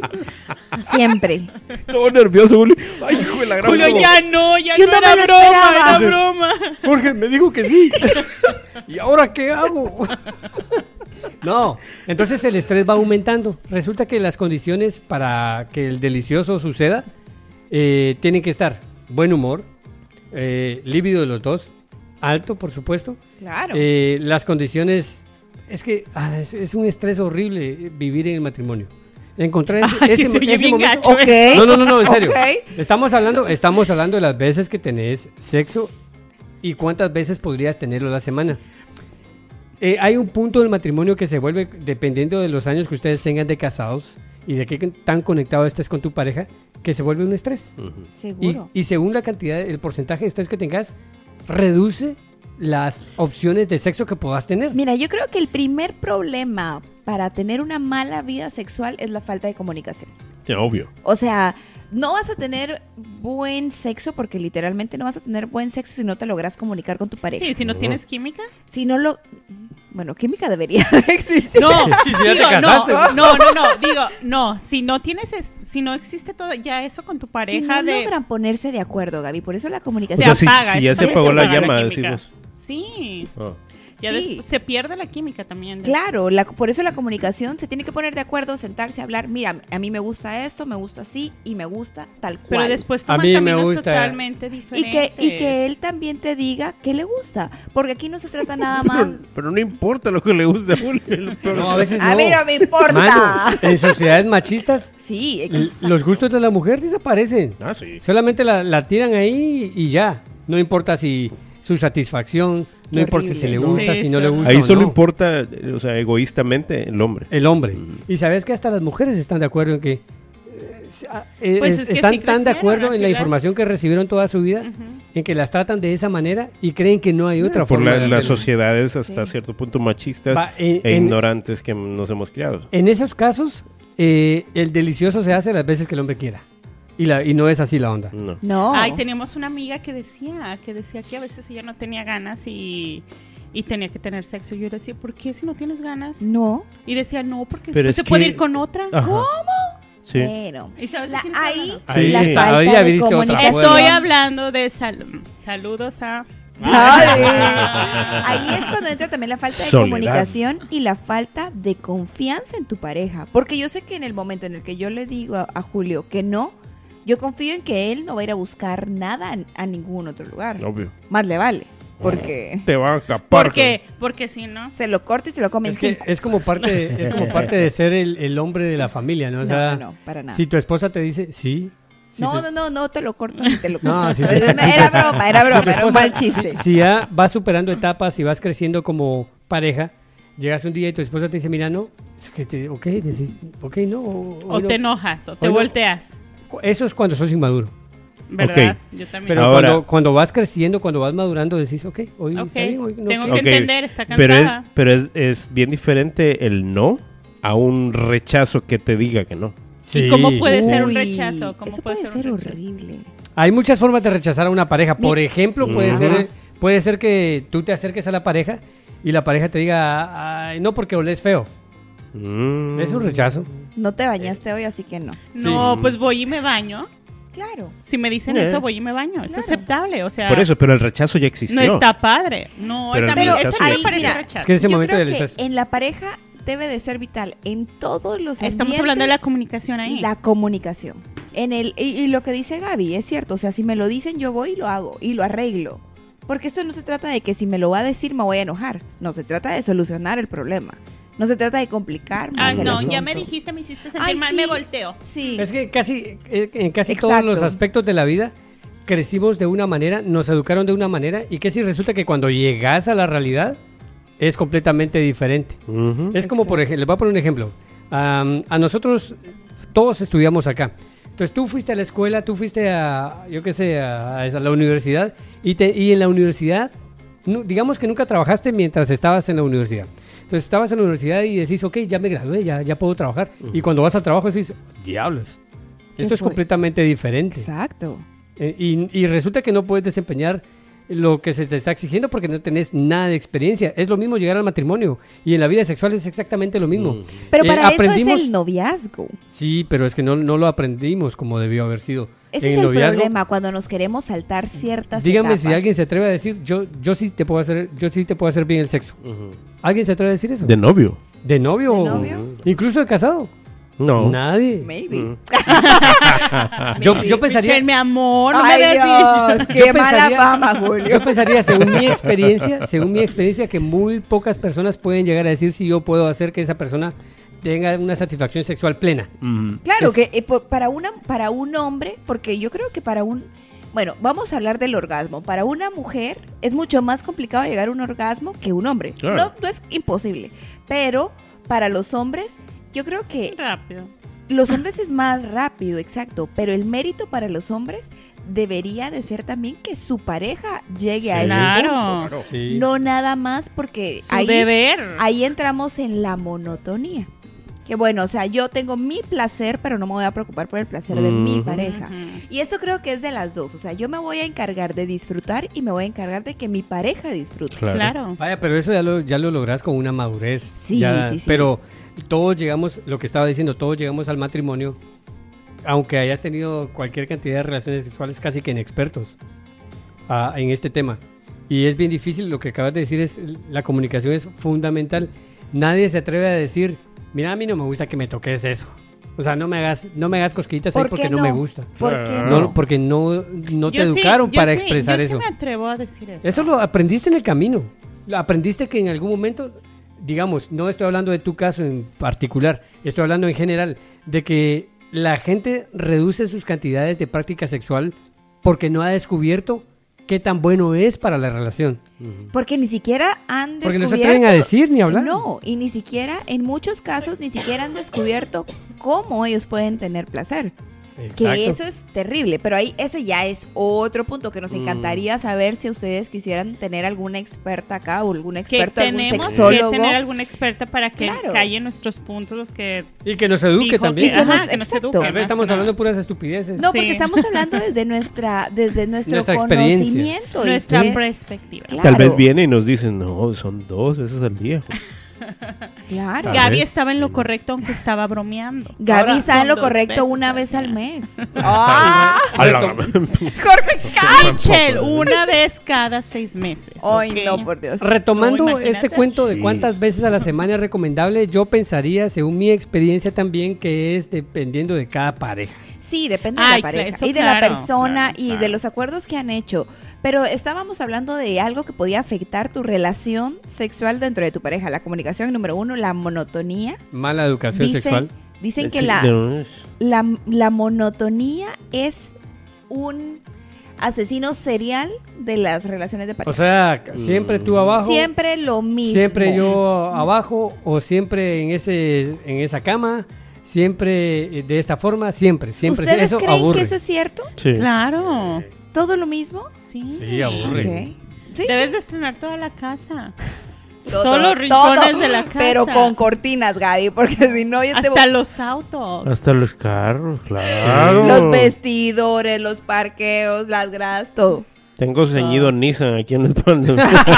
Speaker 1: Siempre.
Speaker 4: Todo nervioso, Juli. Ay, hijo de la gran
Speaker 3: Julio,
Speaker 4: puta.
Speaker 3: ya no, ya
Speaker 1: Yo
Speaker 3: no
Speaker 1: no
Speaker 3: era
Speaker 1: me lo
Speaker 3: broma,
Speaker 1: esperaba.
Speaker 3: era broma.
Speaker 2: Jorge me dijo que sí. ¿Y ahora qué hago? No, entonces el estrés va aumentando. Resulta que las condiciones para que el delicioso suceda eh, tienen que estar buen humor, eh, líbido de los dos, alto, por supuesto.
Speaker 1: Claro.
Speaker 2: Eh, las condiciones, es que ah, es, es un estrés horrible eh, vivir en el matrimonio. Encontrar ese,
Speaker 3: Ay,
Speaker 2: ese,
Speaker 3: se oye
Speaker 2: ese
Speaker 3: bien
Speaker 2: momento.
Speaker 3: gacho,
Speaker 1: ok.
Speaker 3: ¿eh?
Speaker 2: No, no, no, no, en serio.
Speaker 1: Ok.
Speaker 2: Estamos hablando, estamos hablando de las veces que tenés sexo y cuántas veces podrías tenerlo a la semana. Eh, hay un punto del matrimonio que se vuelve, dependiendo de los años que ustedes tengan de casados y de qué tan conectado estés con tu pareja, que se vuelve un estrés. Y,
Speaker 1: Seguro.
Speaker 2: y según la cantidad, el porcentaje de estrés que tengas, reduce las opciones de sexo que puedas tener.
Speaker 1: Mira, yo creo que el primer problema para tener una mala vida sexual es la falta de comunicación.
Speaker 4: Sí, obvio.
Speaker 1: O sea, no vas a tener buen sexo porque literalmente no vas a tener buen sexo si no te logras comunicar con tu pareja.
Speaker 3: Sí, si no tienes química.
Speaker 1: Si no lo... Bueno, química debería existir.
Speaker 3: No,
Speaker 2: Sí, sí, ya te
Speaker 3: digo,
Speaker 2: casaste.
Speaker 3: no, no, no, no, digo, no, si no tienes, es- si no existe todo, ya eso con tu
Speaker 1: Si
Speaker 3: pareja
Speaker 1: no
Speaker 3: de...
Speaker 1: logran ponerse de acuerdo, Gaby, por eso la
Speaker 4: O
Speaker 1: comunicación...
Speaker 4: sea, si,
Speaker 3: apaga,
Speaker 4: si ya
Speaker 3: eso
Speaker 4: se
Speaker 3: ya
Speaker 4: apagó
Speaker 3: se
Speaker 4: la
Speaker 3: apaga la
Speaker 4: llama,
Speaker 3: química.
Speaker 4: decimos.
Speaker 3: Sí,
Speaker 4: Ah.
Speaker 3: ya
Speaker 1: Sí.
Speaker 3: después se pierde la química también. de-
Speaker 1: Claro, la- por eso la comunicación se tiene que poner de acuerdo, sentarse, hablar. Mira, a mí me gusta esto, me gusta así y me gusta tal cual.
Speaker 3: Pero después
Speaker 2: A
Speaker 3: toman
Speaker 2: mí me
Speaker 3: caminos
Speaker 2: gusta-
Speaker 3: totalmente
Speaker 1: y
Speaker 3: diferentes.
Speaker 1: que, y que él también te diga qué le gusta. Porque aquí no se trata nada más.
Speaker 4: Pero, pero no importa lo que le guste a Juli. el peor-
Speaker 2: No, a veces
Speaker 1: A
Speaker 2: no.
Speaker 1: mí no me importa.
Speaker 2: Mano, en sociedades machistas,
Speaker 1: Sí,
Speaker 2: l-
Speaker 1: exacto.
Speaker 2: los gustos de la mujer desaparecen.
Speaker 4: Ah, sí.
Speaker 2: Solamente la, la tiran ahí y ya. No importa si su satisfacción, No importa si le gusta,
Speaker 3: Sí,
Speaker 2: si no le
Speaker 3: sí.
Speaker 2: gusta.
Speaker 4: Ahí
Speaker 2: o
Speaker 4: solo
Speaker 2: no.
Speaker 4: importa, eh, o sea, egoístamente el hombre.
Speaker 2: El hombre.
Speaker 4: Mm.
Speaker 2: Y sabes que hasta las mujeres están de acuerdo en que eh, eh,
Speaker 3: Pues
Speaker 2: es-
Speaker 3: es que
Speaker 2: están
Speaker 3: sí
Speaker 2: tan de
Speaker 3: crecieron,
Speaker 2: acuerdo en
Speaker 3: así
Speaker 2: la
Speaker 3: las-
Speaker 2: información que recibieron toda su vida,
Speaker 3: Ujú.
Speaker 2: en que las tratan de esa manera y creen que no hay otra
Speaker 4: Por
Speaker 2: forma
Speaker 4: la-
Speaker 2: de
Speaker 4: las
Speaker 2: hacerlo.
Speaker 4: sociedades hasta
Speaker 1: Sí.
Speaker 4: cierto punto machistas
Speaker 2: Va, en-
Speaker 4: e
Speaker 2: en-
Speaker 4: ignorantes que nos hemos criado.
Speaker 2: En esos casos, eh, el delicioso se hace las veces que el hombre quiera. Y, la, y no es así la onda.
Speaker 4: No.
Speaker 1: No.
Speaker 3: Ay, teníamos una amiga que decía, que decía que a veces ella no tenía ganas y, y tenía que tener sexo. Yo le decía, ¿por qué si no tienes ganas?
Speaker 1: No.
Speaker 3: Y decía, no, porque
Speaker 4: Pero
Speaker 3: después
Speaker 4: es
Speaker 3: se puede
Speaker 4: que-
Speaker 3: ir con otra.
Speaker 4: Ajá.
Speaker 3: ¿Cómo?
Speaker 4: Sí.
Speaker 1: Pero
Speaker 3: ¿Y sabes de
Speaker 1: la-
Speaker 3: quién está
Speaker 1: ahí
Speaker 3: hablando?
Speaker 2: Sí,
Speaker 1: la
Speaker 2: ahí
Speaker 1: falta
Speaker 2: ya
Speaker 1: de
Speaker 2: abriste otra
Speaker 1: comunicación.
Speaker 2: puerta.
Speaker 3: Estoy hablando de sal- saludos a...
Speaker 1: Ay, ahí es cuando entra también la falta de
Speaker 4: Soledad.
Speaker 1: comunicación y la falta de confianza en tu pareja. Porque yo sé que en el momento en el que yo le digo a, a Julio que no, yo confío en que él no va a ir a buscar nada a, a ningún otro lugar.
Speaker 4: Obvio.
Speaker 1: Más le vale. Porque
Speaker 4: Te va a capar.
Speaker 3: Porque, porque si no...
Speaker 1: se lo corto y se lo comen
Speaker 2: Es que
Speaker 1: cinco.
Speaker 2: es como parte de, es como parte de ser el, el hombre de la familia, ¿no? O
Speaker 1: No,
Speaker 2: sea,
Speaker 1: no, no, para nada.
Speaker 2: si tu esposa te dice sí. si
Speaker 1: no,
Speaker 2: tu-
Speaker 1: no, no, no te lo corto ni te lo corto.
Speaker 2: No, si
Speaker 1: era
Speaker 2: te- si te-
Speaker 1: broma, era
Speaker 2: si tu
Speaker 1: broma, era un
Speaker 2: esposa-
Speaker 1: mal chiste.
Speaker 2: Si, si ya vas superando etapas y vas creciendo como pareja, llegas un día y tu esposa te dice, mira, no, es que te- ok, decís, ok, no.
Speaker 3: O
Speaker 2: hoy no.
Speaker 3: te enojas, o te
Speaker 2: Hoy no.
Speaker 3: volteas.
Speaker 2: Eso es cuando sos inmaduro.
Speaker 3: ¿Verdad?
Speaker 4: Ok.
Speaker 3: Yo también.
Speaker 2: Pero
Speaker 4: Ahora-
Speaker 2: cuando, cuando vas creciendo, cuando vas madurando, decís, ok, hoy
Speaker 3: Ok,
Speaker 2: está bien, hoy no
Speaker 3: tengo
Speaker 2: quiero".
Speaker 3: que
Speaker 4: Ok,
Speaker 3: entender, está
Speaker 4: Pero, es,
Speaker 3: cansada.
Speaker 4: pero es, es bien diferente el no a un rechazo que te diga que no.
Speaker 3: ¿Y cómo puede ser un
Speaker 1: Uy,
Speaker 3: rechazo? ¿Cómo
Speaker 1: eso
Speaker 3: puede
Speaker 1: puede
Speaker 3: ser
Speaker 1: ser
Speaker 3: un rechazo?
Speaker 1: horrible.
Speaker 2: Hay muchas formas de rechazar a una pareja. Por
Speaker 1: Mi-
Speaker 2: ejemplo, puede
Speaker 4: Ujú.
Speaker 2: ser puede ser que tú te acerques a la pareja y la pareja te diga, "Ay, no, porque olés feo".
Speaker 4: Mm.
Speaker 2: Es un rechazo.
Speaker 1: No te bañaste hoy, así que no.
Speaker 3: No,
Speaker 4: Sí.
Speaker 3: pues voy y me baño.
Speaker 1: Claro.
Speaker 3: Si me dicen
Speaker 4: Eh.
Speaker 3: eso, voy y me baño. Es
Speaker 1: Claro.
Speaker 3: aceptable, o sea...
Speaker 4: Por eso, pero el rechazo ya existió.
Speaker 3: No está padre. No,
Speaker 4: Pero
Speaker 3: esa-
Speaker 4: el
Speaker 3: a mí-
Speaker 4: rechazo
Speaker 3: eso a mí
Speaker 4: ya
Speaker 3: me parece
Speaker 1: existe.
Speaker 3: rechazo.
Speaker 2: Es que ese
Speaker 1: Yo
Speaker 2: momento
Speaker 1: creo
Speaker 2: del
Speaker 1: que
Speaker 2: rechazo.
Speaker 1: en la pareja debe de ser vital en todos los ambientes.
Speaker 3: Estamos hablando de la comunicación ahí.
Speaker 1: La comunicación. En el y, y lo que dice Gaby es cierto, o sea, si me lo dicen yo voy y lo hago y lo arreglo. Porque esto no se trata de que si me lo va a decir me voy a enojar. No, se trata de solucionar el problema. No se trata de complicar más
Speaker 3: Ay,
Speaker 1: el
Speaker 3: no,
Speaker 1: asunto.
Speaker 3: ya me dijiste, me hiciste sentir
Speaker 1: Ay,
Speaker 3: mal,
Speaker 1: sí.
Speaker 3: me volteo.
Speaker 1: Sí.
Speaker 2: Es que casi eh, en casi
Speaker 1: Exacto.
Speaker 2: todos los aspectos de la vida crecimos de una manera, nos educaron de una manera y que si resulta que cuando llegas a la realidad es completamente diferente.
Speaker 4: Ujú.
Speaker 2: Es como, por ejemplo, les voy a poner un ejemplo. Am, a nosotros todos estudiamos acá. Entonces tú fuiste a la escuela, tú fuiste a, yo qué sé, a, a la universidad y, te, y en la universidad, nu- digamos que nunca trabajaste mientras estabas en la universidad. Entonces estabas en la universidad y decís, ok, ya me gradué, ya, ya puedo trabajar. Y cuando vas al trabajo decís, diablos,
Speaker 1: ¿Qué
Speaker 2: esto es
Speaker 1: fue?
Speaker 2: completamente diferente.
Speaker 1: Exacto.
Speaker 2: Eh, y, y resulta que no puedes desempeñar lo que se te está exigiendo porque no tenés nada de experiencia. Es lo mismo llegar al matrimonio y en la vida sexual es exactamente lo mismo.
Speaker 4: Mm.
Speaker 1: Pero
Speaker 2: Eh,
Speaker 1: para
Speaker 2: aprendimos-
Speaker 1: eso es el noviazgo.
Speaker 2: Sí, pero es que no, no lo aprendimos como debió haber sido.
Speaker 1: Ese
Speaker 2: En
Speaker 1: es el
Speaker 2: noviazgo,
Speaker 1: problema cuando nos queremos saltar ciertas
Speaker 2: dígame
Speaker 1: etapas.
Speaker 2: si alguien se atreve a decir, yo, yo sí te puedo hacer, yo sí te puedo hacer bien el sexo.
Speaker 4: Ujú.
Speaker 2: ¿Alguien se atreve a decir eso?
Speaker 4: De novio.
Speaker 2: ¿De novio?
Speaker 1: ¿De
Speaker 2: o-
Speaker 1: novio?
Speaker 2: Incluso de casado.
Speaker 4: No.
Speaker 2: Nadie.
Speaker 1: Maybe.
Speaker 4: Mm.
Speaker 2: Yo, yo pensaría,
Speaker 3: Michelle, mi amor, no
Speaker 1: Ay,
Speaker 3: me veas
Speaker 1: Dios,
Speaker 2: Yo
Speaker 1: qué mala
Speaker 2: pensaría-
Speaker 1: fama, Julio.
Speaker 2: yo pensaría, según mi experiencia, según mi experiencia, que muy pocas personas pueden llegar a decir si yo puedo hacer que esa persona tenga una satisfacción sexual plena.
Speaker 4: Mm.
Speaker 1: Claro
Speaker 2: Es-
Speaker 1: que eh, po- para una para un hombre, porque yo creo que para un bueno, vamos a hablar del orgasmo. Para una mujer es mucho más complicado llegar a un orgasmo que un hombre.
Speaker 4: Claro.
Speaker 1: No, no es imposible, pero para los hombres yo creo que
Speaker 3: rápido.
Speaker 1: los hombres es más rápido, exacto, pero el mérito para los hombres debería de ser también que su pareja llegue a ese punto.
Speaker 3: Claro.
Speaker 2: Sí.
Speaker 1: No nada más porque
Speaker 3: Su
Speaker 1: ahí
Speaker 3: deber.
Speaker 1: ahí entramos en la monotonía. Que bueno, o sea, yo tengo mi placer, pero no me voy a preocupar por el placer de mi
Speaker 4: Ujú.
Speaker 1: pareja.
Speaker 3: Ujú.
Speaker 1: Y esto creo que es de las dos. O sea, yo me voy a encargar de disfrutar y me voy a encargar de que mi pareja disfrute.
Speaker 4: Claro.
Speaker 3: Claro.
Speaker 2: Vaya, pero eso ya lo, ya lo logras con una madurez.
Speaker 1: Sí,
Speaker 2: ya,
Speaker 1: sí, sí.
Speaker 2: Pero todos llegamos, lo que estaba diciendo, todos llegamos al matrimonio, aunque hayas tenido cualquier cantidad de relaciones sexuales casi que inexpertos ah, en este tema. Y es bien difícil, lo que acabas de decir es, la comunicación es fundamental. Nadie se atreve a decir, mira, a mí no me gusta que me toques eso. O sea, no me hagas, no me hagas cosquillitas ahí
Speaker 1: ¿Por
Speaker 2: porque
Speaker 1: qué
Speaker 2: no?
Speaker 1: no?
Speaker 2: me gusta.
Speaker 1: ¿Por qué
Speaker 4: Claro.
Speaker 2: No,
Speaker 1: no?
Speaker 2: porque no, no te
Speaker 3: Yo sí,
Speaker 2: educaron
Speaker 3: yo
Speaker 2: para
Speaker 3: sí,
Speaker 2: expresar
Speaker 3: yo
Speaker 2: eso.
Speaker 3: sí me atrevo a decir eso.
Speaker 2: Eso lo aprendiste en el camino. Aprendiste que en algún momento, digamos, no estoy hablando de tu caso en particular, estoy hablando en general, de que la gente reduce sus cantidades de práctica sexual porque no ha descubierto qué tan bueno es para la relación.
Speaker 1: Porque ni siquiera han descubierto...
Speaker 2: Porque no se atreven a decir ni a hablar.
Speaker 1: No, y ni siquiera, en muchos casos, ni siquiera han descubierto cómo ellos pueden tener placer.
Speaker 2: Exacto.
Speaker 1: Que eso es terrible, pero ahí ese ya es otro punto que nos encantaría
Speaker 4: Mm.
Speaker 1: saber si ustedes quisieran tener alguna experta acá o algún
Speaker 3: Que
Speaker 1: experto, algún
Speaker 3: tenemos que
Speaker 1: sexólogo.
Speaker 3: tener alguna experta para que
Speaker 1: Claro.
Speaker 3: calle nuestros puntos, los que
Speaker 2: Y que nos eduque
Speaker 3: dijo
Speaker 2: también.
Speaker 3: que,
Speaker 1: Y que
Speaker 3: ajá,
Speaker 1: nos-
Speaker 3: que nos
Speaker 1: exacto.
Speaker 3: eduque.
Speaker 2: Tal vez
Speaker 3: más
Speaker 2: estamos
Speaker 3: que nada.
Speaker 2: hablando puras estupideces.
Speaker 1: No,
Speaker 3: Sí.
Speaker 1: porque estamos hablando desde nuestra, desde nuestro
Speaker 2: Nuestra experiencia.
Speaker 1: conocimiento. y
Speaker 3: Nuestra
Speaker 1: que-
Speaker 3: perspectiva.
Speaker 1: Claro.
Speaker 4: Tal vez viene y nos dicen, no, son dos veces al día.
Speaker 1: Claro.
Speaker 4: Tal
Speaker 3: Gaby
Speaker 4: vez.
Speaker 3: estaba en lo correcto aunque estaba bromeando.
Speaker 1: Gaby
Speaker 3: Ahora
Speaker 1: está en
Speaker 3: son
Speaker 1: lo
Speaker 3: dos
Speaker 1: correcto
Speaker 3: veces
Speaker 1: una
Speaker 3: al
Speaker 1: vez
Speaker 3: día.
Speaker 1: al mes. ¡Ah!
Speaker 3: Jorge, Michelle, una vez cada seis meses.
Speaker 1: Ay,
Speaker 3: ¿ok?
Speaker 1: no, por Dios.
Speaker 2: Retomando
Speaker 3: No, imagínate.
Speaker 2: este cuento de
Speaker 4: Sí.
Speaker 2: cuántas veces a la semana es recomendable, yo pensaría, según mi experiencia también, que es dependiendo de cada pareja.
Speaker 1: Sí, depende de
Speaker 3: Ay,
Speaker 1: la pareja
Speaker 3: claro, eso
Speaker 1: y de la
Speaker 3: claro,
Speaker 1: persona
Speaker 3: claro,
Speaker 1: y
Speaker 3: claro.
Speaker 1: de los acuerdos que han hecho. Pero estábamos hablando de algo que podía afectar tu relación sexual dentro de tu pareja. La comunicación, número uno, la monotonía.
Speaker 2: Mala educación
Speaker 1: Dicen,
Speaker 2: sexual.
Speaker 1: dicen que
Speaker 4: Sí,
Speaker 1: la,
Speaker 4: no,
Speaker 1: la, la monotonía es un asesino serial de las relaciones de pareja.
Speaker 2: O sea, siempre tú abajo,
Speaker 1: Siempre lo mismo.
Speaker 2: siempre yo abajo, o siempre en ese en esa cama, siempre de esta forma, siempre, siempre.
Speaker 1: ¿Ustedes
Speaker 2: Eso
Speaker 1: creen
Speaker 2: aburre.
Speaker 1: que eso es cierto?
Speaker 4: Sí.
Speaker 3: Claro.
Speaker 1: ¿Todo lo mismo?
Speaker 3: Sí.
Speaker 2: Sí, aburre.
Speaker 1: Ok. Sí,
Speaker 3: Debes
Speaker 1: sí.
Speaker 3: de estrenar toda la casa.
Speaker 1: Todo,
Speaker 3: todos los rincones de la casa.
Speaker 1: Pero con cortinas, Gaby, porque si no yo te
Speaker 3: Hasta
Speaker 1: voy...
Speaker 3: los autos.
Speaker 4: Hasta los carros, claro.
Speaker 1: Los vestidores, los parqueos, las gradas, todo.
Speaker 4: Tengo ceñido Nissan aquí en el espalda.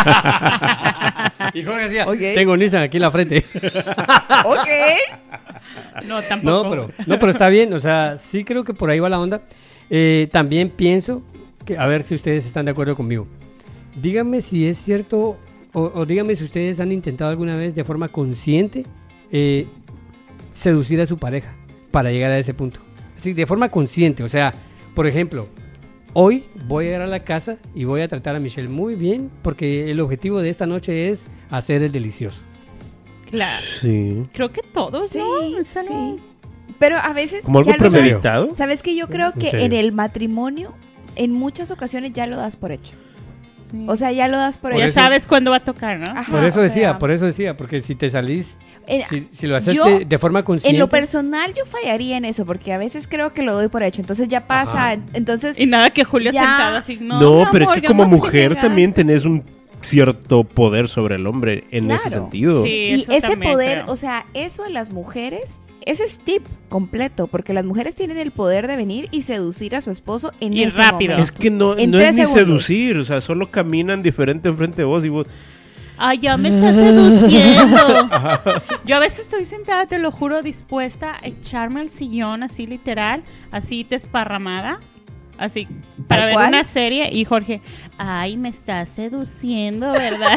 Speaker 2: Y Jorge decía,
Speaker 1: Ok.
Speaker 2: tengo Nissan aquí en la frente.
Speaker 1: Ok.
Speaker 3: No, tampoco.
Speaker 2: No, pero, no, pero está bien, o sea, sí creo que por ahí va la onda. Eh, también pienso, que, a ver si ustedes están de acuerdo conmigo. Díganme si es cierto, o, o díganme si ustedes han intentado alguna vez de forma consciente eh, seducir a su pareja para llegar a ese punto. Sí, de forma consciente, o sea, por ejemplo, hoy voy a llegar a la casa y voy a tratar a Michelle muy bien porque el objetivo de esta noche es hacer el delicioso.
Speaker 3: Claro.
Speaker 4: Sí.
Speaker 3: Creo que todos,
Speaker 1: Sí,
Speaker 3: ¿no? Esa no-
Speaker 1: sí. Pero a veces...
Speaker 4: Como algo
Speaker 1: ya lo sabes-
Speaker 4: premeditado.
Speaker 1: ¿Sabes que yo creo que
Speaker 2: Sí.
Speaker 1: en el matrimonio, en muchas ocasiones ya lo das por hecho?
Speaker 3: Sí.
Speaker 1: O sea, ya lo das por
Speaker 2: Por
Speaker 3: ya
Speaker 1: hecho.
Speaker 2: eso-
Speaker 3: sabes cuándo va a tocar, ¿no?
Speaker 1: Ajá,
Speaker 2: Por eso
Speaker 1: o
Speaker 2: decía,
Speaker 1: sea,
Speaker 2: por eso decía, porque si te salís,
Speaker 1: en-
Speaker 2: si, si lo haces
Speaker 1: yo,
Speaker 2: de, de forma consciente.
Speaker 1: En lo personal yo fallaría en eso, porque a veces creo que lo doy por hecho. Entonces ya pasa,
Speaker 2: Ajá.
Speaker 1: entonces...
Speaker 3: Y nada que Julio
Speaker 1: Ya.
Speaker 3: sentado así. No,
Speaker 4: No,
Speaker 3: mi
Speaker 4: pero es
Speaker 3: amor,
Speaker 4: que
Speaker 3: ya
Speaker 4: como
Speaker 3: vamos a
Speaker 4: mujer
Speaker 3: llegar.
Speaker 4: también tenés un cierto poder sobre el hombre en ese
Speaker 1: Claro.
Speaker 4: sentido.
Speaker 3: Sí.
Speaker 1: Y
Speaker 3: eso
Speaker 1: ese
Speaker 3: también
Speaker 1: poder,
Speaker 3: creo.
Speaker 1: o sea, eso en las mujeres, ese es tip completo, porque las mujeres tienen el poder de venir y seducir a su esposo en
Speaker 3: Y
Speaker 1: ese
Speaker 3: rápido.
Speaker 1: momento.
Speaker 4: Es que no,
Speaker 1: En
Speaker 4: no es
Speaker 1: tres
Speaker 4: ni
Speaker 1: segundos.
Speaker 4: seducir, o sea, solo caminan diferente enfrente de vos y vos...
Speaker 3: Ay, ya me estás seduciendo. Yo a veces estoy sentada, te lo juro, dispuesta a echarme al sillón, así literal, así desparramada, así, para ver
Speaker 1: cual?
Speaker 3: una serie. Y Jorge, ay, me estás seduciendo, ¿verdad?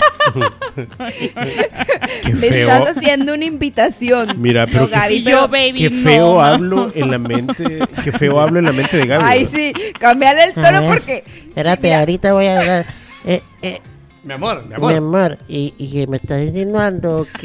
Speaker 4: Qué
Speaker 1: Me
Speaker 4: feo.
Speaker 1: estás haciendo una invitación.
Speaker 4: Mira, pero
Speaker 1: No,
Speaker 4: qué-
Speaker 1: Gaby,
Speaker 3: Y
Speaker 1: pero...
Speaker 3: yo, baby,
Speaker 4: Qué
Speaker 3: no,
Speaker 4: feo
Speaker 3: no.
Speaker 4: hablo en la mente, qué feo hablo en la mente de Gaby.
Speaker 1: Ay,
Speaker 4: ¿verdad?
Speaker 1: sí, cambiarle el
Speaker 5: A
Speaker 1: tono
Speaker 5: ver,
Speaker 1: porque...
Speaker 5: Espérate,
Speaker 1: Mira.
Speaker 5: ahorita voy a hablar. Eh, eh,
Speaker 2: Mi amor, mi
Speaker 5: mi
Speaker 2: amor.
Speaker 5: amor, y, y que me estás insinuando que.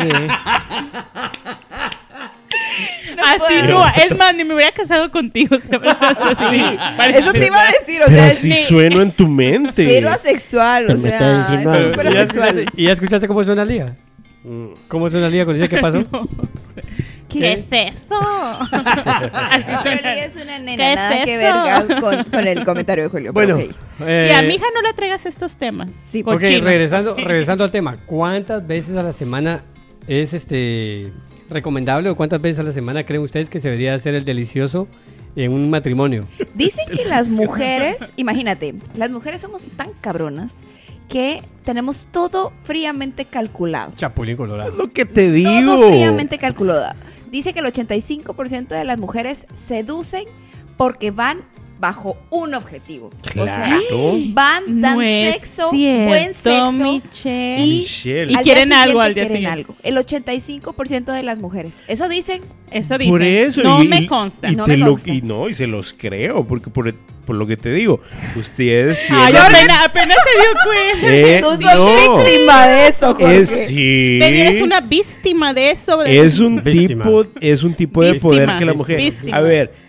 Speaker 1: No
Speaker 3: así
Speaker 1: puedo.
Speaker 3: no, es más, ni me hubiera casado contigo. se me hace así.
Speaker 1: Sí,
Speaker 3: Parece-
Speaker 1: eso te iba a decir, o
Speaker 4: Pero
Speaker 1: sea,
Speaker 4: así
Speaker 1: es
Speaker 4: sueno en tu mente.
Speaker 1: cero asexual,
Speaker 5: Te
Speaker 1: o
Speaker 5: me estás
Speaker 1: sea, es
Speaker 5: insinuando.
Speaker 1: súper
Speaker 2: ¿Y ya,
Speaker 1: asexual.
Speaker 2: escuchaste, ¿Y ya escuchaste cómo suena Lía?
Speaker 4: Mm.
Speaker 2: ¿Cómo suena Lía cuando dice qué pasó?
Speaker 3: ¿Qué es eso? Así
Speaker 1: Pero
Speaker 3: suena.
Speaker 1: Lía es una nena,
Speaker 3: ¿Qué
Speaker 1: nada
Speaker 3: es
Speaker 1: que ver
Speaker 3: esto?
Speaker 1: Gab, con, con el comentario de Julio. pero
Speaker 2: Bueno,
Speaker 1: ok.
Speaker 2: eh,
Speaker 3: Si a mi hija no le traigas estos temas.
Speaker 1: Sí,
Speaker 2: ok,
Speaker 3: cochino.
Speaker 2: regresando, regresando al tema, ¿cuántas veces a la semana es este recomendable o cuántas veces a la semana creen ustedes que se debería hacer el delicioso en un matrimonio?
Speaker 1: Dicen que las mujeres, imagínate, las mujeres somos tan cabronas que tenemos todo fríamente calculado.
Speaker 2: Chapulín colorado.
Speaker 4: Lo que te digo.
Speaker 1: Todo fríamente calculado. Dice que el ochenta y cinco por ciento de las mujeres seducen porque van bajo un objetivo. O sea,
Speaker 4: Claro.
Speaker 1: van, dan
Speaker 3: No es
Speaker 1: sexo,
Speaker 3: cierto,
Speaker 1: buen sexo
Speaker 3: Michelle.
Speaker 1: y,
Speaker 4: Michelle.
Speaker 3: Y
Speaker 1: al
Speaker 3: quieren
Speaker 1: día
Speaker 3: algo al
Speaker 1: siguiente
Speaker 3: día
Speaker 1: quieren
Speaker 3: siguiente.
Speaker 1: algo. El ochenta y cinco por ciento de las mujeres. Eso dicen.
Speaker 3: Eso dice.
Speaker 4: Por eso.
Speaker 3: No
Speaker 4: y-
Speaker 3: me
Speaker 4: y-
Speaker 3: consta.
Speaker 4: Y,
Speaker 1: No
Speaker 4: te
Speaker 1: me
Speaker 4: lo-
Speaker 1: consta.
Speaker 4: y no, y se los creo, porque por, por lo que te digo, ustedes
Speaker 3: Ay,
Speaker 4: tienen...
Speaker 3: apenas, apenas se dio cuenta.
Speaker 4: Eh,
Speaker 1: Tú sos
Speaker 4: no.
Speaker 1: víctima de eso, Jorge.
Speaker 4: Es, sí.
Speaker 3: Baby, eres una víctima de eso. de-
Speaker 4: Es un
Speaker 2: Víctima.
Speaker 4: tipo, es un tipo de
Speaker 3: Víctima,
Speaker 4: poder que la mujer.
Speaker 3: víctima.
Speaker 4: A ver,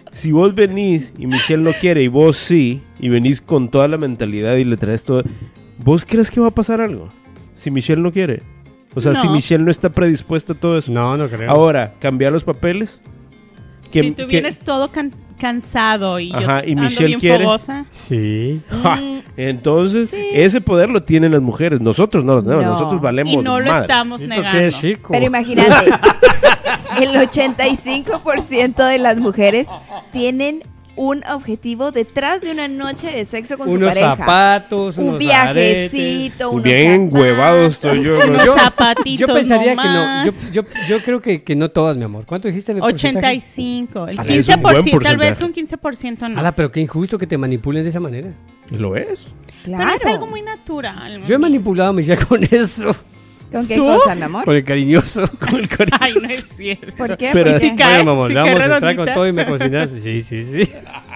Speaker 4: si vos venís y Michelle no quiere y vos sí, y venís con toda la mentalidad y le traes todo, ¿vos crees que va a pasar algo? Si Michelle no quiere. O sea,
Speaker 3: No.
Speaker 4: si Michelle no está predispuesta a todo eso.
Speaker 2: No, no creo.
Speaker 4: Ahora, cambiar los papeles. Que-
Speaker 3: si tú
Speaker 4: que-
Speaker 3: vienes todo can- cansado y
Speaker 4: Ajá,
Speaker 3: yo
Speaker 4: y
Speaker 3: ando
Speaker 4: Michelle
Speaker 3: bien
Speaker 4: quiere.
Speaker 3: fogosa.
Speaker 2: Sí.
Speaker 4: ¡Ja!
Speaker 1: Mm,
Speaker 4: Entonces,
Speaker 1: Sí.
Speaker 4: ese poder lo tienen las mujeres. Nosotros no lo tenemos.
Speaker 1: No.
Speaker 4: Nosotros valemos
Speaker 3: Y no lo
Speaker 4: madre.
Speaker 3: estamos
Speaker 2: Sí,
Speaker 3: negando.
Speaker 2: porque es chico.
Speaker 1: Pero imagínate, el ochenta y cinco por ciento de las mujeres tienen un objetivo detrás de una noche de sexo con
Speaker 2: unos
Speaker 1: su pareja.
Speaker 2: zapatos,
Speaker 1: Un
Speaker 2: unos aretes.
Speaker 1: viajecito, unos
Speaker 4: Bien
Speaker 1: zapatos.
Speaker 4: huevado estoy yo.
Speaker 3: Unos
Speaker 2: Yo-
Speaker 3: zapatitos
Speaker 2: Yo pensaría que no.
Speaker 3: nomás.
Speaker 2: Yo, yo, yo creo que, que no todas, mi amor. ¿Cuánto dijiste? El
Speaker 3: ochenta y
Speaker 2: porcentaje?
Speaker 3: cinco. El
Speaker 2: Ala,
Speaker 4: es un
Speaker 3: quince por ciento,
Speaker 4: buen
Speaker 3: tal vez
Speaker 4: porcentaje.
Speaker 3: un quince por ciento no.
Speaker 2: Ala, pero qué injusto que te manipulen de esa manera.
Speaker 4: Lo es.
Speaker 1: Claro.
Speaker 3: Pero es algo muy natural.
Speaker 2: Yo he manipulado a Michelle con eso.
Speaker 1: ¿Con qué
Speaker 3: ¿Tú?
Speaker 1: cosa, mi amor?
Speaker 2: Con el cariñoso.
Speaker 4: Con el cariño.
Speaker 3: Ay, no es cierto.
Speaker 1: ¿Por qué?
Speaker 4: Pero-
Speaker 1: ¿Por
Speaker 3: ¿Y
Speaker 1: qué?
Speaker 3: si cae?
Speaker 2: Bueno, mamá,
Speaker 3: ¿Si
Speaker 2: le
Speaker 3: cae
Speaker 2: vamos a entrar con
Speaker 3: redondita?
Speaker 2: todo y me cocinas. Sí, sí, sí.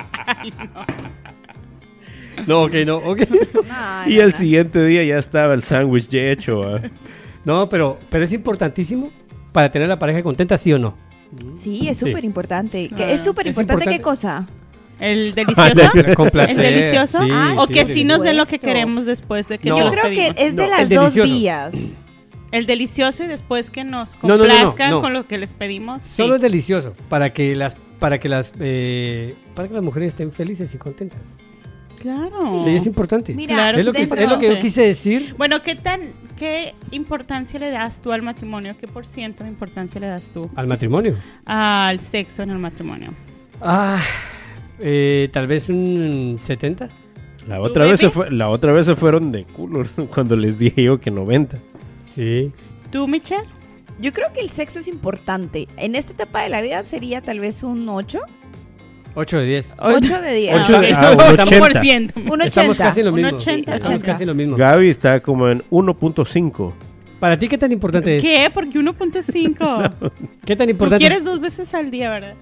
Speaker 2: No, ok, no, ok.
Speaker 1: No,
Speaker 4: Y
Speaker 1: no,
Speaker 4: al
Speaker 1: no.
Speaker 4: siguiente día ya estaba el sándwich ya hecho. ¿ah?
Speaker 2: No, pero, pero es importantísimo para tener la pareja contenta, ¿sí o no?
Speaker 1: Sí, es
Speaker 2: Sí.
Speaker 1: súper importante.
Speaker 3: Ah,
Speaker 1: ¿Es súper
Speaker 2: es
Speaker 1: importante qué
Speaker 2: importante.
Speaker 1: cosa?
Speaker 3: ¿El delicioso?
Speaker 2: Con placer.
Speaker 3: ¿El delicioso?
Speaker 2: sí,
Speaker 1: Ah,
Speaker 3: o
Speaker 2: sí,
Speaker 3: que
Speaker 2: sí,
Speaker 3: sí
Speaker 2: sí.
Speaker 3: nos den lo que
Speaker 1: Supuesto.
Speaker 3: queremos después de que
Speaker 2: No.
Speaker 3: se
Speaker 1: Yo
Speaker 3: los
Speaker 1: creo
Speaker 3: pedimos.
Speaker 1: que es de
Speaker 2: No,
Speaker 1: las
Speaker 2: el
Speaker 1: dos
Speaker 2: delicioso.
Speaker 1: vías.
Speaker 3: El delicioso y después que nos
Speaker 2: No, no, no, no,
Speaker 3: complazcan
Speaker 2: no.
Speaker 3: con lo que les pedimos. sí.
Speaker 2: Solo es delicioso para que las para que las eh, para que las mujeres estén felices y contentas.
Speaker 3: Claro.
Speaker 2: Sí, es importante.
Speaker 1: Mira,
Speaker 3: Claro
Speaker 2: es, lo que,
Speaker 3: es
Speaker 2: es lo que yo
Speaker 3: importante.
Speaker 2: quise decir.
Speaker 3: Bueno, ¿qué tan, qué importancia le das tú al matrimonio? ¿Qué por ciento de importancia le das tú
Speaker 2: Al matrimonio.
Speaker 3: al sexo en el matrimonio?
Speaker 2: Ah, eh, tal vez un setenta.
Speaker 4: La otra, vez
Speaker 3: baby?
Speaker 4: se fue, la otra vez se fueron de culo cuando les dije yo que noventa.
Speaker 2: Sí.
Speaker 3: ¿Tú, Michelle?
Speaker 1: Yo creo que el sexo es importante. En esta etapa de la vida sería tal vez un ocho.
Speaker 2: ocho de diez.
Speaker 1: ocho de diez.
Speaker 4: Ocho de-
Speaker 3: ok.
Speaker 4: ah, un
Speaker 3: Estamos por
Speaker 4: ochenta.
Speaker 3: ciento.
Speaker 1: Un
Speaker 2: Estamos
Speaker 1: ochenta.
Speaker 2: casi en lo
Speaker 3: Un
Speaker 2: mismo.
Speaker 3: ochenta.
Speaker 2: Estamos
Speaker 1: ochenta.
Speaker 2: casi en lo mismo.
Speaker 4: Gaby está como en uno punto cinco.
Speaker 2: Para ti, ¿qué tan importante es?
Speaker 3: ¿Qué? Porque uno punto cinco.
Speaker 2: ¿Qué tan
Speaker 3: Tú
Speaker 2: importante
Speaker 3: quieres dos veces al día, ¿verdad?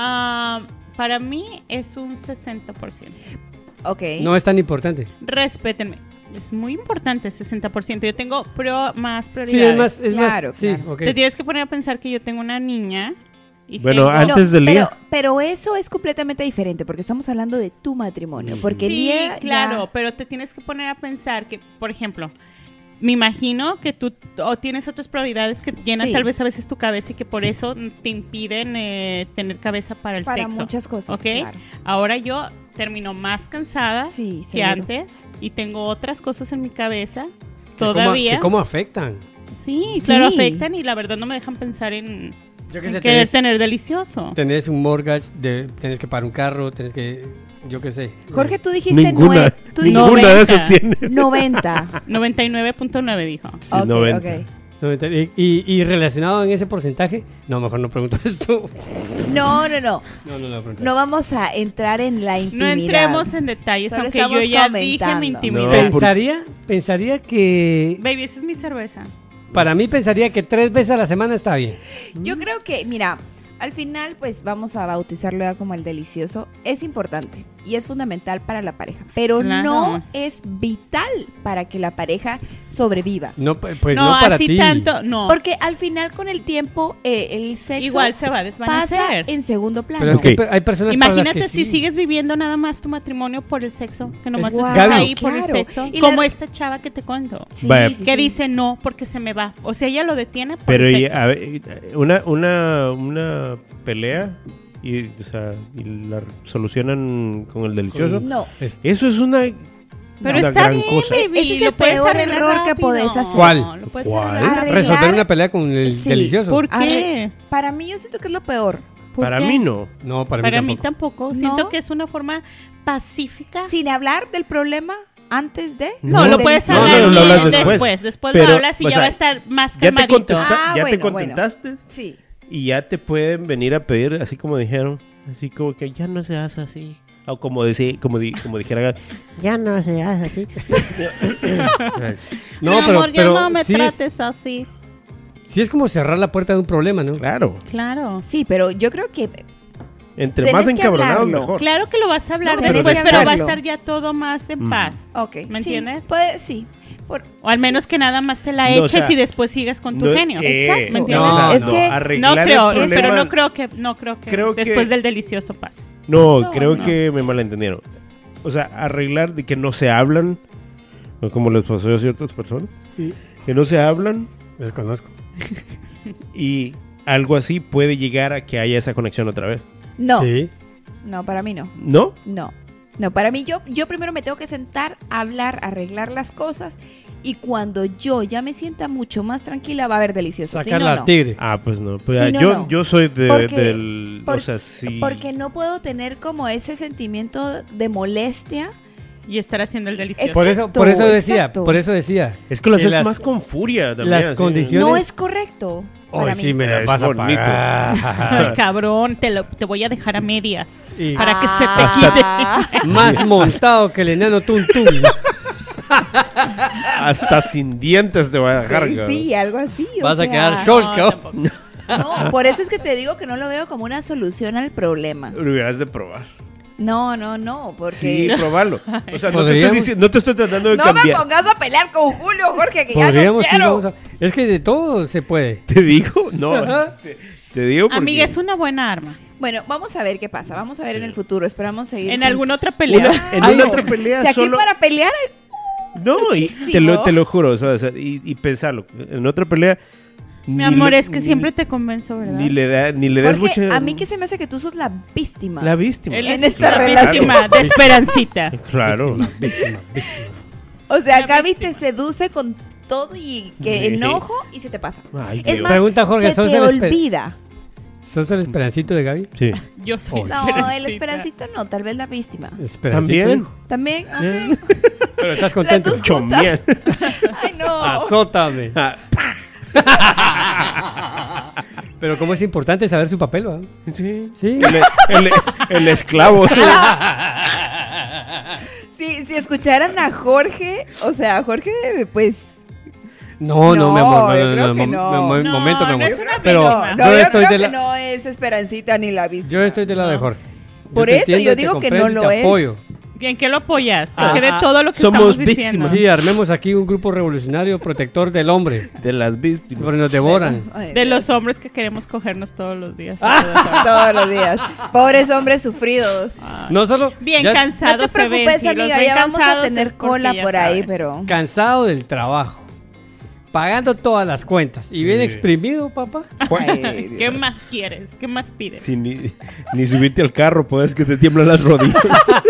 Speaker 3: Ah, para mí es un sesenta por ciento.
Speaker 1: Ok.
Speaker 2: No es tan importante.
Speaker 3: Respétenme. Es muy importante, sesenta por ciento. Yo tengo pro- más
Speaker 2: Sí,
Speaker 3: prioridades.
Speaker 2: es más. Es
Speaker 1: Claro,
Speaker 2: más sí,
Speaker 1: claro.
Speaker 2: ok.
Speaker 3: Te tienes que poner a pensar que yo tengo una niña. Y
Speaker 4: Bueno,
Speaker 3: tengo-
Speaker 4: antes-
Speaker 1: No,
Speaker 4: del
Speaker 1: pero,
Speaker 4: día.
Speaker 1: pero eso es completamente diferente porque estamos hablando de tu matrimonio. Porque el
Speaker 3: Sí,
Speaker 1: día ya-
Speaker 3: claro, pero te tienes que poner a pensar que, por ejemplo, me imagino que tú o tienes otras prioridades que llenan
Speaker 1: Sí.
Speaker 3: tal vez a veces tu cabeza y que por eso te impiden eh, tener cabeza para el
Speaker 1: para
Speaker 3: sexo.
Speaker 1: muchas cosas.
Speaker 3: ¿Ok?
Speaker 1: Claro.
Speaker 3: Ahora yo termino más cansada
Speaker 1: Sí,
Speaker 3: que
Speaker 1: seguro.
Speaker 3: antes y tengo otras cosas en mi cabeza
Speaker 2: Que cómo-
Speaker 3: todavía.
Speaker 2: que cómo afectan.
Speaker 3: Sí, claro,
Speaker 1: Sí.
Speaker 3: afectan y la verdad no me dejan pensar en,
Speaker 2: Yo qué
Speaker 3: en
Speaker 2: sé,
Speaker 3: querer
Speaker 2: tenés,
Speaker 3: tener delicioso.
Speaker 2: tenés un mortgage, de, tenés que pagar un carro, tenés que, yo qué sé.
Speaker 1: Jorge, tú dijiste
Speaker 4: Ninguna,
Speaker 1: nue- tú dijiste
Speaker 4: ninguna de
Speaker 3: noventa.
Speaker 4: esas tiene.
Speaker 1: noventa.
Speaker 3: noventa y nueve punto nueve dijo.
Speaker 4: Sí,
Speaker 1: Ok,
Speaker 4: noventa.
Speaker 1: ok.
Speaker 2: noventa. Y, y, y relacionado en ese porcentaje, no, mejor no pregunto esto.
Speaker 1: No, no, no.
Speaker 2: No, no lo pregunto.
Speaker 1: No vamos a entrar en la
Speaker 3: No
Speaker 1: intimidad.
Speaker 3: entremos en detalles,
Speaker 1: Solo
Speaker 3: aunque yo
Speaker 1: estamos
Speaker 3: ya
Speaker 1: comentando.
Speaker 3: dije mi intimidad.
Speaker 4: No,
Speaker 2: pensaría, pensaría que,
Speaker 3: Baby, esa es mi cerveza.
Speaker 2: para mí pensaría que tres veces a la semana está bien.
Speaker 1: Yo creo que, mira, al final, pues vamos a bautizarlo ya como el delicioso. Es importante y es fundamental para la pareja, pero
Speaker 3: Claro.
Speaker 1: no es vital para que la pareja sobreviva.
Speaker 2: No, pu- pues no,
Speaker 3: no,
Speaker 2: para
Speaker 3: así
Speaker 2: ti.
Speaker 3: tanto, no.
Speaker 1: Porque al final, con el tiempo, eh, el sexo
Speaker 3: Igual se va a
Speaker 1: pasa
Speaker 3: desvanecer.
Speaker 1: en segundo plano.
Speaker 2: Pero es que
Speaker 4: Ok.
Speaker 2: hay personas para las
Speaker 3: Imagínate
Speaker 2: que
Speaker 3: si
Speaker 2: sí.
Speaker 3: sigues viviendo nada más tu matrimonio por el sexo, que nomás
Speaker 2: Es-
Speaker 3: estás
Speaker 2: Gaby.
Speaker 3: ahí por el
Speaker 1: Claro.
Speaker 3: sexo,
Speaker 1: Y
Speaker 3: como
Speaker 1: la-
Speaker 3: esta chava que te cuento,
Speaker 1: Sí,
Speaker 4: Vaya.
Speaker 1: sí,
Speaker 3: que
Speaker 1: sí.
Speaker 3: dice no porque se me va. O sea, ella lo detiene por
Speaker 4: Pero
Speaker 3: el
Speaker 4: y,
Speaker 3: sexo.
Speaker 4: a ver, una, una, una pelea y, o sea, y la solucionan con el delicioso.
Speaker 1: No,
Speaker 2: Es-
Speaker 4: Eso es una,
Speaker 3: Pero
Speaker 4: una
Speaker 3: está
Speaker 4: gran
Speaker 3: bien,
Speaker 4: cosa.
Speaker 3: baby,
Speaker 1: Ese es
Speaker 3: lo
Speaker 1: el
Speaker 3: puedes
Speaker 1: peor
Speaker 3: arreglar
Speaker 1: error que
Speaker 3: rápido.
Speaker 1: podés hacer.
Speaker 2: ¿Cuál?
Speaker 3: Lo puedes
Speaker 4: ¿Cuál?
Speaker 3: arreglar rápido.
Speaker 1: Arreglar-
Speaker 2: resolver una pelea con el
Speaker 1: Sí.
Speaker 2: delicioso.
Speaker 3: ¿Por
Speaker 1: Arre-
Speaker 3: qué?
Speaker 1: para mí yo siento que es lo peor.
Speaker 3: ¿Por
Speaker 4: Para
Speaker 3: qué?
Speaker 4: mí no.
Speaker 2: No, para,
Speaker 3: Para
Speaker 2: mí
Speaker 3: mí
Speaker 2: tampoco.
Speaker 3: tampoco. Siento
Speaker 1: ¿No?
Speaker 3: que es una forma pacífica.
Speaker 1: Sin hablar del problema antes de.
Speaker 3: No,
Speaker 4: No,
Speaker 3: lo puedes
Speaker 1: del-
Speaker 4: no,
Speaker 3: hablar
Speaker 4: no, lo
Speaker 3: bien
Speaker 4: hablas
Speaker 3: después.
Speaker 4: después.
Speaker 3: Después,
Speaker 4: Pero,
Speaker 3: lo hablas y
Speaker 4: o
Speaker 3: ya
Speaker 4: sea,
Speaker 3: va a estar más
Speaker 4: Ya te,
Speaker 3: calmadito.
Speaker 4: contesta,
Speaker 1: Ah,
Speaker 4: ya te
Speaker 1: bueno, bueno.
Speaker 4: contentaste
Speaker 1: Sí.
Speaker 4: y ya te pueden venir a pedir, así como dijeron, así como que ya no se hace así. O como, decía, como, di- como dijera Gaby,
Speaker 5: Ya no se hace así.
Speaker 2: No,
Speaker 3: Mi
Speaker 2: pero,
Speaker 3: amor, ya
Speaker 2: pero
Speaker 3: no me
Speaker 2: sí, es,
Speaker 3: trates así.
Speaker 2: sí es como cerrar la puerta de un problema, ¿no?
Speaker 4: claro,
Speaker 3: Claro.
Speaker 1: Sí, pero yo creo que
Speaker 4: entre
Speaker 1: Tenés
Speaker 4: más
Speaker 1: que
Speaker 4: encabronados
Speaker 1: hablarlo.
Speaker 4: mejor.
Speaker 3: Claro que lo vas a hablar
Speaker 1: No, pero
Speaker 3: después,
Speaker 1: tienes que
Speaker 3: pero va a
Speaker 1: hablarlo.
Speaker 3: estar ya todo más en
Speaker 4: Mm.
Speaker 3: paz.
Speaker 1: Ok.
Speaker 3: ¿Me
Speaker 1: sí,
Speaker 3: entiendes?
Speaker 1: Puede, sí. Por-
Speaker 3: O al menos que nada más te la
Speaker 4: No,
Speaker 3: eches
Speaker 4: o sea,
Speaker 3: y después sigas con tu
Speaker 4: no,
Speaker 3: genio.
Speaker 4: eh,
Speaker 1: Exacto.
Speaker 3: ¿Me entiendes?
Speaker 4: No, o sea,
Speaker 1: Es
Speaker 4: no,
Speaker 1: que-
Speaker 4: arreglar
Speaker 3: No
Speaker 4: el
Speaker 3: creo,
Speaker 4: problema-
Speaker 3: pero no creo que, no creo que
Speaker 4: Creo que-
Speaker 3: después del delicioso pase.
Speaker 4: No,
Speaker 1: No,
Speaker 4: creo
Speaker 1: no.
Speaker 4: que me malentendieron. O sea, arreglar de que no se hablan, o como les pasó a ciertas personas,
Speaker 2: Sí.
Speaker 4: que no se hablan
Speaker 2: Desconozco.
Speaker 4: y algo así puede llegar a que haya esa conexión otra vez.
Speaker 1: No,
Speaker 2: Sí.
Speaker 1: no, para mí no.
Speaker 4: ¿No?
Speaker 1: No. No, para mí yo, yo primero me tengo que sentar, hablar, arreglar las cosas y cuando yo ya me sienta mucho más tranquila va a haber delicioso. Si
Speaker 2: Sacarla
Speaker 1: no,
Speaker 2: al
Speaker 1: no.
Speaker 2: tigre.
Speaker 4: Ah, pues no. Pues,
Speaker 1: Sí,
Speaker 4: ah,
Speaker 1: no,
Speaker 4: yo,
Speaker 1: no.
Speaker 4: yo soy de,
Speaker 1: Porque-
Speaker 4: del...
Speaker 1: por-
Speaker 4: o sea, sí.
Speaker 1: Porque no puedo tener como ese sentimiento de molestia.
Speaker 3: Y estar haciendo el delicioso.
Speaker 2: Por eso,
Speaker 1: Exacto,
Speaker 2: por eso decía,
Speaker 1: exacto.
Speaker 2: por eso decía.
Speaker 4: Es que lo
Speaker 2: que
Speaker 4: haces
Speaker 2: las-
Speaker 4: más con furia también.
Speaker 2: las
Speaker 4: así.
Speaker 2: condiciones-
Speaker 1: No es correcto para
Speaker 2: Hoy
Speaker 1: mí.
Speaker 2: sí me la
Speaker 4: Es
Speaker 2: vas a
Speaker 4: bonito.
Speaker 3: Ay,
Speaker 2: pagar.
Speaker 3: cabrón, te, lo- te voy a dejar a medias.
Speaker 2: Y
Speaker 3: Para que se te
Speaker 1: Ah,
Speaker 2: más montado que el enano Tum Tum.
Speaker 4: Hasta sin dientes te voy a dejar.
Speaker 1: sí,
Speaker 4: cabrón.
Speaker 1: sí, algo así. o
Speaker 2: Vas a
Speaker 1: sea,
Speaker 2: quedar
Speaker 3: No,
Speaker 2: short, cabrón.
Speaker 3: tampoco.
Speaker 1: No, por eso es que te digo que no lo veo como una solución al problema.
Speaker 4: Lo hubieras de probar.
Speaker 1: No, no, no, porque...
Speaker 4: Sí, probarlo. O sea, no te, estoy
Speaker 2: Podríamos-
Speaker 4: diciendo, no te estoy tratando de
Speaker 1: No me
Speaker 4: cambiar.
Speaker 1: pongas a pelear con Julio, Jorge, que ya no
Speaker 2: Podríamos, sí,
Speaker 1: quiero.
Speaker 2: vamos a- Es que de todo se puede.
Speaker 4: ¿Te digo? No. te, te digo porque...
Speaker 3: Amiga, es una buena arma.
Speaker 1: Bueno, vamos a ver qué pasa. Vamos a ver en el futuro. Esperamos seguir.
Speaker 3: En
Speaker 1: juntos.
Speaker 3: alguna otra pelea.
Speaker 4: Una- en
Speaker 1: Ay,
Speaker 4: una
Speaker 1: no.
Speaker 4: otra pelea
Speaker 1: O sea, aquí
Speaker 4: solo...
Speaker 1: para pelear.
Speaker 4: No, y
Speaker 1: muchísimo.
Speaker 4: te lo, te lo juro. O sea, o sea, y, y pensarlo. En otra pelea...
Speaker 3: Mi
Speaker 4: ni
Speaker 3: amor,
Speaker 4: le-
Speaker 3: es que
Speaker 4: ni-
Speaker 3: siempre te convenzo, ¿verdad?
Speaker 4: Ni le, da, ni le das
Speaker 1: Porque
Speaker 4: mucha...
Speaker 1: a mí que se me hace que tú sos la víctima.
Speaker 4: La víctima.
Speaker 3: Él
Speaker 1: en
Speaker 3: es
Speaker 1: esta
Speaker 3: la
Speaker 1: relación.
Speaker 3: víctima de Esperancita.
Speaker 4: Claro.
Speaker 2: Víctima, víctima, víctima.
Speaker 1: O sea,
Speaker 3: La
Speaker 1: Gaby
Speaker 3: víctima.
Speaker 1: te seduce con todo y que
Speaker 4: Sí.
Speaker 1: enojo y se te pasa.
Speaker 4: Ay,
Speaker 1: Es
Speaker 4: Dios.
Speaker 1: más,
Speaker 2: Pregunta, Jorge,
Speaker 1: se
Speaker 2: ¿sos
Speaker 1: te
Speaker 2: el esper-
Speaker 1: olvida.
Speaker 2: ¿Sos el esperancito de Gaby?
Speaker 4: Sí.
Speaker 3: Yo soy
Speaker 2: Oh,
Speaker 1: No, el esperancito no, tal vez la víctima.
Speaker 2: Esperancito.
Speaker 4: También.
Speaker 2: hijo.
Speaker 1: También,
Speaker 4: Eh.
Speaker 1: ok.
Speaker 2: Pero estás
Speaker 1: Las
Speaker 2: contento.
Speaker 1: dos juntas.
Speaker 4: Chomía.
Speaker 1: Ay, no.
Speaker 2: Azótame.
Speaker 4: Ah,
Speaker 2: Pero como es importante saber su papel, ¿verdad?
Speaker 4: sí.
Speaker 2: Sí.
Speaker 4: El, el- el esclavo.
Speaker 1: Sí, si escucharan a Jorge, o sea, Jorge, pues...
Speaker 2: No, no,
Speaker 1: No,
Speaker 2: mi amor,
Speaker 1: yo
Speaker 2: no,
Speaker 1: creo
Speaker 2: no,
Speaker 1: que
Speaker 2: mom-
Speaker 1: no.
Speaker 2: mom-
Speaker 3: No,
Speaker 2: momento, mi
Speaker 3: no
Speaker 2: amor.
Speaker 3: es una
Speaker 2: Pero
Speaker 3: víctima.
Speaker 1: No,
Speaker 2: yo
Speaker 1: yo
Speaker 2: estoy
Speaker 1: creo
Speaker 2: de
Speaker 1: que
Speaker 2: la,
Speaker 1: no es Esperancita ni la víctima.
Speaker 2: yo estoy del lado de Jorge. Yo
Speaker 1: Por
Speaker 2: te
Speaker 1: eso,
Speaker 2: entiendo,
Speaker 1: yo
Speaker 2: te
Speaker 1: digo que no
Speaker 2: comprendo y
Speaker 1: lo
Speaker 2: te
Speaker 1: es.
Speaker 2: apoyo.
Speaker 3: ¿En qué lo apoyas?
Speaker 2: Ah,
Speaker 3: Porque de
Speaker 2: ah,
Speaker 3: todo lo que
Speaker 4: somos
Speaker 3: estamos diciendo.
Speaker 4: víctimas.
Speaker 2: Sí, armemos aquí un grupo revolucionario protector del hombre.
Speaker 4: De las víctimas.
Speaker 2: Porque nos devoran.
Speaker 1: Ay,
Speaker 3: De
Speaker 1: Dios.
Speaker 3: los hombres que queremos cogernos todos los días.
Speaker 2: Ah.
Speaker 1: Todos los días. Pobres hombres sufridos.
Speaker 3: Ay.
Speaker 2: No solo
Speaker 3: Bien
Speaker 2: ya
Speaker 1: No te
Speaker 3: cansados se ven.
Speaker 1: preocupes,
Speaker 3: Si los
Speaker 1: amiga,
Speaker 3: ven
Speaker 1: ya vamos a
Speaker 3: cansados es
Speaker 1: tener
Speaker 3: porque
Speaker 1: cola
Speaker 3: ya
Speaker 1: por ahí,
Speaker 3: saben.
Speaker 1: pero...
Speaker 2: cansado del trabajo, pagando todas las cuentas y bien
Speaker 4: Sí.
Speaker 2: exprimido, papá.
Speaker 1: Ay,
Speaker 3: ¿Qué
Speaker 1: Dios.
Speaker 3: más quieres? ¿Qué más pides?
Speaker 4: Sí, ni, ni subirte al carro, pues que te tiemblan las rodillas.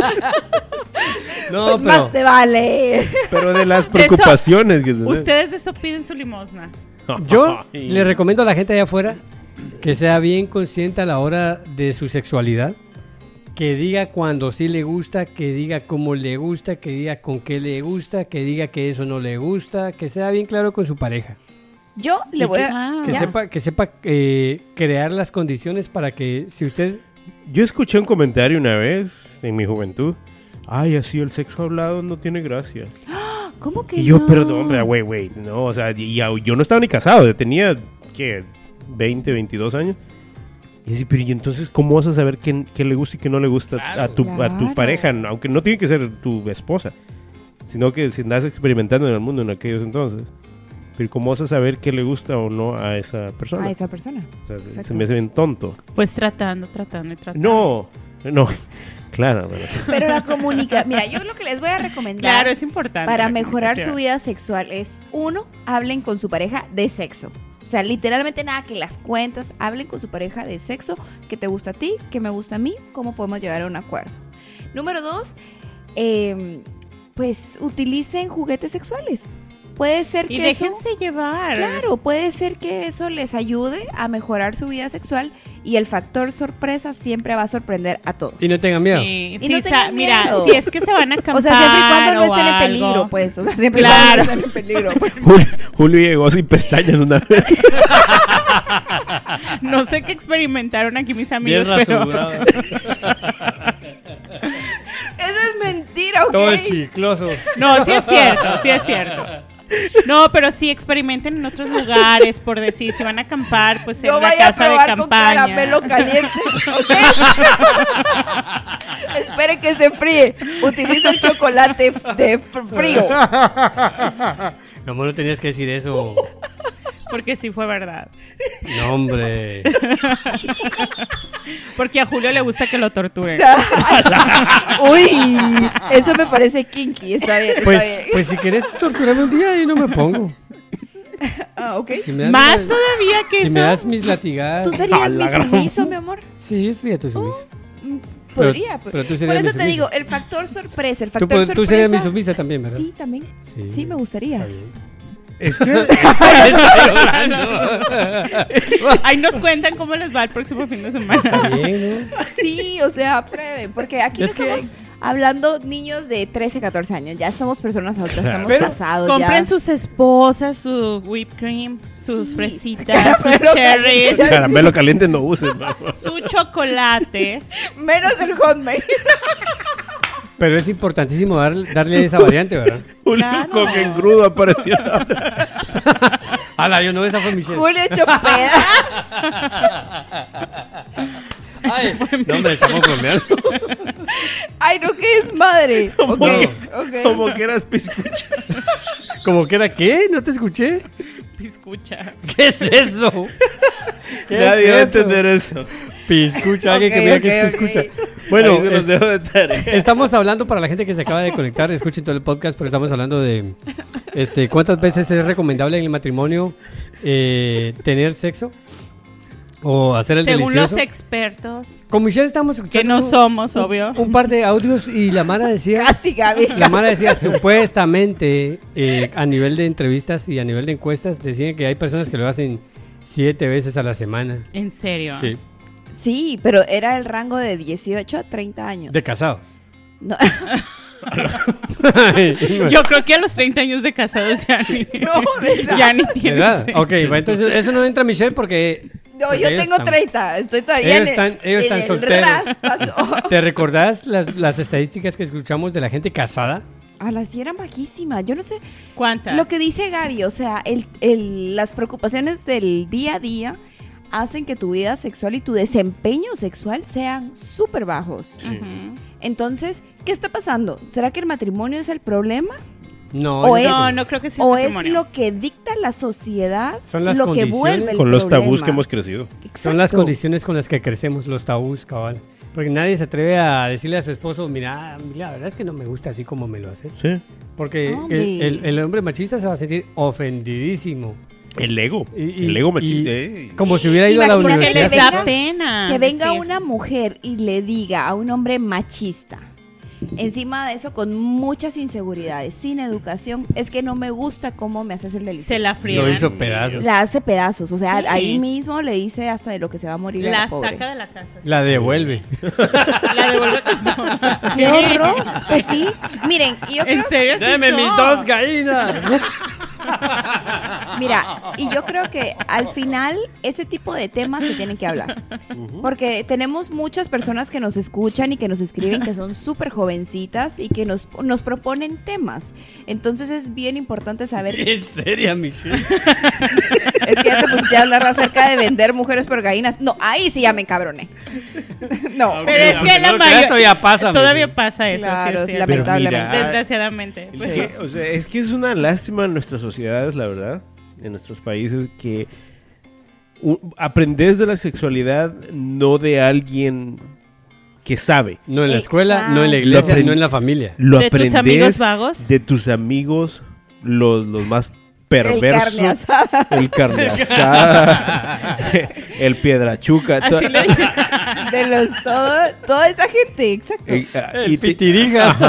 Speaker 2: No,
Speaker 1: Pues
Speaker 2: pero
Speaker 1: más te vale.
Speaker 4: Pero de las preocupaciones que tenés.
Speaker 3: Ustedes de eso piden su limosna.
Speaker 2: yo
Speaker 4: Ay.
Speaker 2: le recomiendo a la gente allá afuera que sea bien consciente a la hora de su sexualidad, que diga cuando sí le gusta, que diga cómo le gusta, que diga con qué le gusta, que diga que eso no le gusta, que sea bien claro con su pareja.
Speaker 1: Yo le
Speaker 2: Y
Speaker 1: voy
Speaker 2: que,
Speaker 1: a...
Speaker 3: Ah,
Speaker 2: que
Speaker 1: ya.
Speaker 2: sepa, que sepa eh, crear las condiciones para que si usted...
Speaker 4: Yo escuché un comentario una vez en mi juventud. Ay, así el sexo hablado no tiene gracia.
Speaker 1: ¿Cómo que
Speaker 4: Y yo,
Speaker 1: no?
Speaker 4: perdón, hombre, güey, güey. No, o sea, y- y- yo no estaba ni casado. Yo tenía, ¿qué? veinte, veintidós años. Y así, pero ¿y entonces cómo vas a saber qué, qué le gusta y qué no le gusta
Speaker 2: Claro.
Speaker 4: a, tu, a tu
Speaker 1: Claro.
Speaker 4: pareja? Aunque no tiene que ser tu esposa. Sino que si andas experimentando en el mundo en aquellos entonces. Pero ¿cómo vas a saber qué le gusta o no a esa persona?
Speaker 1: A esa persona.
Speaker 4: O sea, se-
Speaker 1: Exacto.
Speaker 4: se me hace bien tonto.
Speaker 3: Pues tratando, tratando y tratando.
Speaker 4: No, no. Claro, pero-
Speaker 1: Pero la comunicación... Mira, yo lo que les voy a recomendar...
Speaker 3: Claro, es importante.
Speaker 1: para
Speaker 3: la
Speaker 1: mejorar su
Speaker 3: comunicación.
Speaker 1: vida sexual es, uno, hablen con su pareja de sexo. O sea, literalmente nada que las cuentas, hablen con su pareja de sexo, que te gusta a ti, que me gusta a mí, cómo podemos llegar a un acuerdo. Número dos, eh, pues utilicen juguetes sexuales. Puede ser
Speaker 3: Y
Speaker 1: que eso...
Speaker 3: déjense llevar.
Speaker 1: Claro, puede ser que eso les ayude a mejorar su vida sexual y el factor sorpresa siempre va a sorprender a todos.
Speaker 2: Y no tengan miedo.
Speaker 3: Sí,
Speaker 1: Y
Speaker 3: sí,
Speaker 1: no
Speaker 3: o sea,
Speaker 1: tengan
Speaker 3: mira,
Speaker 1: miedo.
Speaker 3: si es que se van a acampar
Speaker 1: O sea, siempre y cuando no
Speaker 3: o
Speaker 1: estén en
Speaker 3: algo.
Speaker 1: peligro, pues. O sea, siempre
Speaker 3: Claro.
Speaker 1: y cuando no estén en peligro, pues.
Speaker 4: Julio, Julio llegó sin pestañas una vez.
Speaker 3: No sé qué experimentaron aquí mis
Speaker 2: Bien
Speaker 3: amigos, pero...
Speaker 2: rasurado.
Speaker 1: Eso es mentira, ¿ok?
Speaker 2: Todo chicloso.
Speaker 3: No, sí es cierto, sí es cierto. No, pero sí experimenten en otros lugares, por decir, si van a acampar, pues en
Speaker 1: No
Speaker 3: la
Speaker 1: vaya a
Speaker 3: casa de
Speaker 1: probar con
Speaker 3: campaña.
Speaker 1: caramelo caliente, ¿ok? Espere que se enfríe. Utiliza el chocolate de fr- frío.
Speaker 2: No, no tenías que decir eso.
Speaker 3: Porque sí fue verdad.
Speaker 2: No, hombre.
Speaker 3: Porque a Julio le gusta que lo torturen.
Speaker 1: Uy, eso me parece kinky. Está bien, está
Speaker 2: Pues,
Speaker 1: bien.
Speaker 2: pues si quieres torturarme un día, ahí no me pongo.
Speaker 1: Ah, ok.
Speaker 2: Si me das
Speaker 3: Más
Speaker 2: una-
Speaker 3: todavía que
Speaker 2: Si
Speaker 3: eso.
Speaker 2: me das mis latigadas.
Speaker 1: ¿Tú serías mi sumiso, mi amor?
Speaker 2: Sí, yo sería tu sumiso.
Speaker 1: Mm, Podría.
Speaker 2: Pero-
Speaker 1: pues.
Speaker 2: pero tú
Speaker 1: Por
Speaker 2: serías
Speaker 1: eso
Speaker 2: mi
Speaker 1: te
Speaker 2: sumisa.
Speaker 1: digo, el factor sorpresa, el
Speaker 2: Tú,
Speaker 1: factor
Speaker 2: tú
Speaker 1: sorpresa.
Speaker 2: serías mi sumisa también, ¿verdad?
Speaker 1: Sí, también.
Speaker 2: Sí.
Speaker 1: Sí, me gustaría.
Speaker 2: Está bien.
Speaker 4: Es que
Speaker 2: Está llorando.
Speaker 3: Ahí nos cuentan cómo les va el próximo fin de semana.
Speaker 2: Está bien, ¿no?
Speaker 1: Sí, o sea, prueben, porque aquí
Speaker 2: Es
Speaker 1: no
Speaker 2: que-
Speaker 1: estamos hablando niños de trece, catorce años, ya somos personas adultas, estamos
Speaker 2: Pero
Speaker 1: casados
Speaker 3: Compren
Speaker 1: ya.
Speaker 3: sus esposas, su whipped cream, sus
Speaker 1: Sí.
Speaker 3: fresitas, sus
Speaker 1: Caramelo
Speaker 3: cherries,
Speaker 1: caliente.
Speaker 4: caramelo caliente no usen. ¿no?
Speaker 3: su chocolate.
Speaker 1: Menos el hotmail.
Speaker 2: Pero es importantísimo dar- darle esa variante, ¿verdad?
Speaker 4: Un
Speaker 3: Claro.
Speaker 4: con engrudo apareció.
Speaker 2: Ala, yo no, esa fue Michelle.
Speaker 1: Julio Chopeda.
Speaker 2: Ay, no, hombre, estamos bromeando.
Speaker 1: Ay, no, que es madre. Ok,
Speaker 2: que-
Speaker 1: ok.
Speaker 4: Como que eras piscucha.
Speaker 2: ¿Cómo que era qué? ¿No te escuché?
Speaker 3: Piscucha.
Speaker 2: ¿Qué es eso? ¿Qué
Speaker 4: Nadie
Speaker 2: es
Speaker 4: va a
Speaker 2: eso?
Speaker 4: entender eso.
Speaker 2: Piscucha, alguien que
Speaker 1: Ok,
Speaker 2: me diga
Speaker 1: ok,
Speaker 2: que es
Speaker 1: ok.
Speaker 2: piscucha.
Speaker 4: Bueno,
Speaker 2: Bueno,
Speaker 4: se los
Speaker 2: es-
Speaker 4: dejo de tarea.
Speaker 2: estamos hablando para la gente que se acaba de conectar, escuchen todo el podcast, pero estamos hablando de este, cuántas veces es recomendable en el matrimonio eh, tener sexo o hacer el
Speaker 3: Según
Speaker 2: delicioso.
Speaker 3: los expertos,
Speaker 2: Con Michelle estamos
Speaker 3: que
Speaker 2: escuchando
Speaker 3: no somos,
Speaker 2: un,
Speaker 3: obvio.
Speaker 2: un par de audios y la Mara decía,
Speaker 1: Casi, Gaby.
Speaker 2: la Mara decía supuestamente eh, a nivel de entrevistas y a nivel de encuestas decían que hay personas que lo hacen siete veces a la semana.
Speaker 3: En serio.
Speaker 2: Sí,
Speaker 1: Sí, pero era el rango de dieciocho a treinta años.
Speaker 2: de casados.
Speaker 1: No,
Speaker 3: Yo creo que a los treinta años de casados ya ni,
Speaker 1: no, ¿verdad?
Speaker 3: ya ni tienen
Speaker 2: ¿Verdad?
Speaker 3: sexo.
Speaker 2: Ok, va, entonces eso no entra Michelle porque...
Speaker 1: No,
Speaker 2: porque
Speaker 1: yo
Speaker 2: ellos
Speaker 1: tengo
Speaker 2: están-
Speaker 1: treinta. Estoy todavía
Speaker 2: Ellos
Speaker 1: en,
Speaker 2: están-
Speaker 1: el,
Speaker 2: ellos están
Speaker 1: en el
Speaker 2: solteros.
Speaker 1: raspazo.
Speaker 2: ¿Te recordás las, las estadísticas que escuchamos de la gente casada?
Speaker 1: A la sí era bajísima. Yo no sé.
Speaker 3: ¿Cuántas?
Speaker 1: Lo que dice Gaby, o sea, el, el- las preocupaciones del día a día hacen que tu vida sexual y tu desempeño sexual sean súper bajos.
Speaker 3: Ujú.
Speaker 1: Entonces, ¿qué está pasando? ¿Será que el matrimonio es el problema?
Speaker 2: No,
Speaker 1: O
Speaker 2: yo-
Speaker 1: es-
Speaker 3: No, no creo que sea
Speaker 1: ¿O
Speaker 3: un
Speaker 1: es
Speaker 3: matrimonio.
Speaker 1: lo que dicta la sociedad?
Speaker 2: Son las
Speaker 1: lo que
Speaker 2: condiciones.
Speaker 1: vuelve el
Speaker 4: Con los tabús
Speaker 1: problema?
Speaker 4: que hemos crecido.
Speaker 2: son las
Speaker 1: Exacto.
Speaker 2: condiciones con las que crecemos, los tabús, cabal. Porque nadie se atreve a decirle a su esposo, mira, la verdad es que no me gusta así como me lo haces.
Speaker 4: Sí.
Speaker 2: Porque
Speaker 1: Hombre.
Speaker 2: el, el- el hombre machista se va a sentir ofendidísimo.
Speaker 4: El ego.
Speaker 2: Y- y-
Speaker 4: el ego
Speaker 2: y-
Speaker 4: machista. eh.
Speaker 2: Como si hubiera ido a la
Speaker 1: Imagínate
Speaker 3: Porque les
Speaker 2: universidad.
Speaker 3: da
Speaker 1: venga-
Speaker 3: pena.
Speaker 1: Que venga
Speaker 3: decir.
Speaker 1: una mujer y le diga a un hombre machista, encima de eso con muchas inseguridades, sin educación, es que no me gusta cómo me haces el
Speaker 3: Se
Speaker 1: delicioso.
Speaker 3: la
Speaker 2: Lo
Speaker 3: friegan.
Speaker 2: hizo pedazos.
Speaker 1: La hace pedazos, o sea,
Speaker 3: Sí.
Speaker 1: ahí mismo le dice hasta de lo que se va a morir a la
Speaker 3: La
Speaker 1: pobre.
Speaker 3: saca de la casa. sí.
Speaker 2: La devuelve.
Speaker 3: La devuelve con su-
Speaker 1: ¡Qué horror! Pues sí, miren, y yo
Speaker 3: ¿En
Speaker 1: creo,
Speaker 3: serio? sí
Speaker 2: ¡Deme mis
Speaker 3: son.
Speaker 2: dos gallinas!
Speaker 1: mira, y yo creo que al final ese tipo de temas se tienen que hablar. Porque tenemos muchas personas que nos escuchan y que nos escriben que son súper jovencitas y que nos, nos proponen temas. Entonces es bien importante saber.
Speaker 2: ¿En serio, Michelle?
Speaker 1: Es que ya te pusiste a hablar acerca de vender mujeres por gallinas. No, ahí sí ya me encabroné. No.
Speaker 3: Pero es
Speaker 2: Aunque
Speaker 3: que la
Speaker 2: no lo creas,
Speaker 3: mayoría.
Speaker 2: todavía pasa.
Speaker 3: Todavía
Speaker 2: Michelle.
Speaker 3: pasa eso.
Speaker 1: Claro,
Speaker 3: sí, es cierto.
Speaker 1: lamentablemente.
Speaker 4: Pero mira,
Speaker 3: Desgraciadamente.
Speaker 4: Es
Speaker 3: Pues,
Speaker 4: que, o sea, es que es una lástima en nuestras sociedades, la verdad, en nuestros países, que u- aprendes de la sexualidad no de alguien que sabe.
Speaker 2: No en la escuela, no en la
Speaker 1: Exacto.
Speaker 2: iglesia,
Speaker 4: Lo aprend-
Speaker 2: no en la familia.
Speaker 4: Lo
Speaker 3: ¿De tus
Speaker 4: aprendes
Speaker 3: amigos vagos?
Speaker 4: de tus amigos, los, los más
Speaker 1: El
Speaker 4: perversos.
Speaker 1: carne asada.
Speaker 4: El carne asada, el piedrachuca. to-
Speaker 3: Así le dije.
Speaker 1: De los todo, toda esa gente, exacto.
Speaker 4: eh, ah,
Speaker 2: El
Speaker 4: y te-
Speaker 2: pitiriga.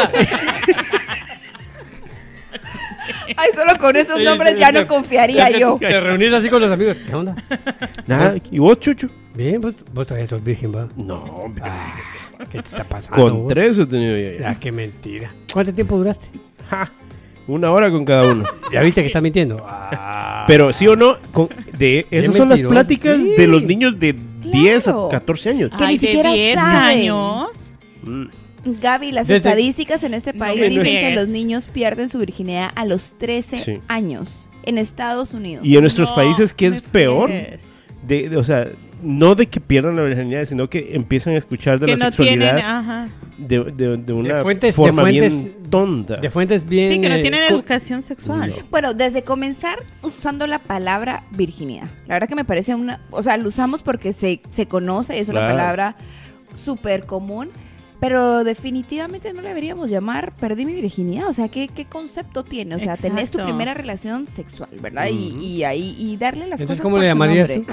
Speaker 1: Ay, solo con esos nombres ya no confiaría yo.
Speaker 2: Te reunís así con los amigos. ¿Qué onda?
Speaker 4: Nada, ¿y vos, Chucho?
Speaker 2: Bien, vos, vos todavía sos virgen, va.
Speaker 4: No, hombre.
Speaker 2: Ah, ¿qué te está pasando?
Speaker 4: Con
Speaker 2: vos?
Speaker 4: tres he tenido ya. ya.
Speaker 2: Ah, qué mentira. ¿Cuánto tiempo duraste?
Speaker 4: Ja, una hora con cada uno.
Speaker 2: ¿Ya viste que está mintiendo? Ah.
Speaker 4: Pero sí o no, con- de, esas son las
Speaker 2: mentiroso,
Speaker 4: pláticas
Speaker 2: sí.
Speaker 4: de los niños de diez a
Speaker 1: Claro.
Speaker 4: catorce años.
Speaker 1: Que ni
Speaker 3: Ay, de
Speaker 1: siquiera
Speaker 3: diez
Speaker 1: saben.
Speaker 3: años.
Speaker 4: Mm.
Speaker 1: Gaby, las
Speaker 2: Desde-
Speaker 1: estadísticas en este país
Speaker 3: me
Speaker 1: dicen que
Speaker 3: niegues.
Speaker 1: los niños pierden su virginidad a los trece
Speaker 4: Sí.
Speaker 1: años en Estados Unidos.
Speaker 4: Y en nuestros
Speaker 3: No,
Speaker 4: países, ¿qué
Speaker 3: me
Speaker 4: es peor?
Speaker 3: fregues.
Speaker 4: De, de- o sea, no de que pierdan la virginidad, sino que empiezan a escuchar de
Speaker 3: Que
Speaker 4: la
Speaker 3: no
Speaker 4: sexualidad
Speaker 3: tienen, ajá.
Speaker 4: de, de- de una
Speaker 2: fuentes- de
Speaker 4: forma
Speaker 2: fuentes-
Speaker 4: bien tonta.
Speaker 2: De fuentes bien...
Speaker 3: Sí, que no
Speaker 2: eh,
Speaker 3: tienen
Speaker 2: co-
Speaker 3: educación sexual.
Speaker 4: No.
Speaker 1: Bueno, desde comenzar usando la palabra virginidad. La verdad que me parece una... O sea, lo usamos porque se, se conoce, es una
Speaker 4: Claro.
Speaker 1: palabra súper común, pero definitivamente no le deberíamos llamar perdí mi virginidad. O sea, ¿qué, qué concepto tiene? O sea, tenés tu
Speaker 3: Exacto.
Speaker 1: primera relación sexual, ¿verdad?
Speaker 4: Ujú.
Speaker 1: y, y ahí y darle las
Speaker 2: Entonces,
Speaker 1: cosas
Speaker 2: ¿cómo
Speaker 1: por
Speaker 2: le
Speaker 1: su
Speaker 2: llamarías
Speaker 1: nombre.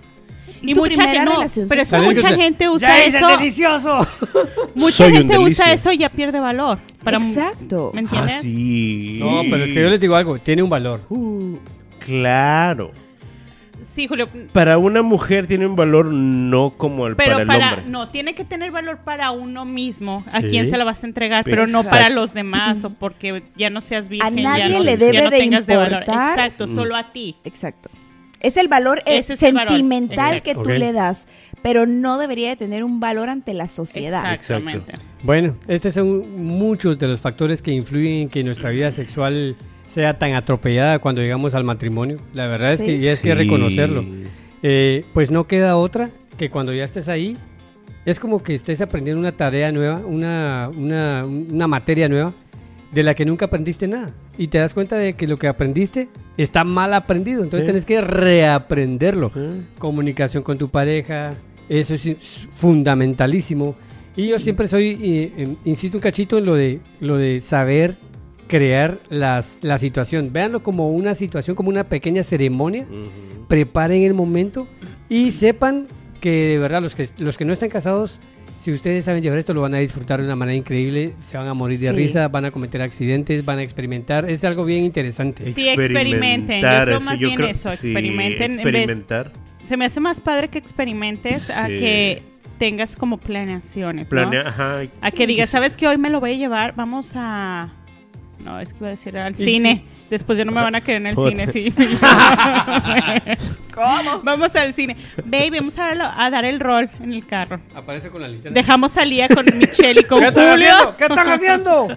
Speaker 3: Y
Speaker 1: Tu
Speaker 3: mucha
Speaker 1: primera
Speaker 3: gente no,
Speaker 1: relación
Speaker 3: pero es que
Speaker 2: sexual.
Speaker 3: mucha
Speaker 2: Sale que-
Speaker 3: gente usa
Speaker 2: ¡Ya es el
Speaker 3: eso.
Speaker 2: delicioso!
Speaker 3: Mucha
Speaker 4: Soy un
Speaker 3: gente
Speaker 4: delicia.
Speaker 3: usa eso y ya pierde valor. Para,
Speaker 1: Exacto.
Speaker 3: ¿Me entiendes?
Speaker 4: Ah, sí.
Speaker 2: No, pero es que yo les digo algo, tiene un valor.
Speaker 4: Uh, claro.
Speaker 3: Sí, Julio.
Speaker 4: Para una mujer tiene un valor no como el
Speaker 3: Pero
Speaker 4: para el
Speaker 3: para,
Speaker 4: hombre.
Speaker 3: no, tiene que tener valor para uno mismo, a
Speaker 2: Sí.
Speaker 3: quién se la vas a entregar, pero no
Speaker 4: Exacto.
Speaker 3: para los demás o porque ya no seas virgen,
Speaker 1: A nadie
Speaker 3: ya no,
Speaker 1: le
Speaker 3: ya
Speaker 1: debe
Speaker 3: no
Speaker 1: de
Speaker 3: tengas de valor.
Speaker 1: importar.
Speaker 3: Exacto,
Speaker 4: Mm.
Speaker 3: solo a ti.
Speaker 1: Exacto. Es el valor eh,
Speaker 3: Ese es el valor.
Speaker 1: sentimental
Speaker 3: Exacto.
Speaker 1: que tú
Speaker 2: Ok.
Speaker 1: le das, pero no debería de tener un valor ante la sociedad.
Speaker 3: Exactamente.
Speaker 2: Bueno, estos son muchos de los factores que influyen en que nuestra vida sexual sea tan atropellada cuando llegamos al matrimonio. La verdad es
Speaker 1: Sí.
Speaker 2: que y es que
Speaker 4: Sí.
Speaker 2: reconocerlo. Eh, pues no queda otra que cuando ya estés ahí, es como que estés aprendiendo una tarea nueva, una, una, una materia nueva de la que nunca aprendiste nada. Y te das cuenta de que lo que aprendiste está mal aprendido. Entonces
Speaker 4: Sí.
Speaker 2: tienes que reaprenderlo.
Speaker 4: Sí.
Speaker 2: Comunicación con tu pareja, eso es es fundamentalísimo. Y yo siempre soy, eh, eh, insisto un cachito en lo de, lo de saber crear las, la situación. Véanlo como una situación, como una pequeña ceremonia.
Speaker 4: Ujú.
Speaker 2: Preparen el momento y sepan que de verdad los que, los que no están casados, si ustedes saben llevar esto, lo van a disfrutar de una manera increíble, se van a morir de
Speaker 1: Sí.
Speaker 2: risa, van a cometer accidentes, van a experimentar. Es algo bien interesante.
Speaker 3: Sí, experimenten. Yo creo más bien
Speaker 4: creo-
Speaker 3: eso,
Speaker 4: sí,
Speaker 3: experimenten en vez-
Speaker 4: experimentar.
Speaker 3: Se me hace más padre que experimentes a
Speaker 4: Sí.
Speaker 3: que tengas como planeaciones, ¿no?
Speaker 4: Planea, ajá.
Speaker 3: A que digas, ¿sabes qué? Hoy me lo voy a llevar, vamos a... No, es que iba a decir al cine. Después ya no me van a querer en el
Speaker 4: Puta.
Speaker 3: cine, sí.
Speaker 1: ¿Cómo?
Speaker 3: Vamos al cine. Baby, vamos a, darlo- a dar el rol en el carro.
Speaker 2: Aparece con la linterna.
Speaker 3: Dejamos a Lía con Michelle y con
Speaker 2: ¿Qué están
Speaker 3: Julio.
Speaker 2: haciendo? ¿Qué están haciendo?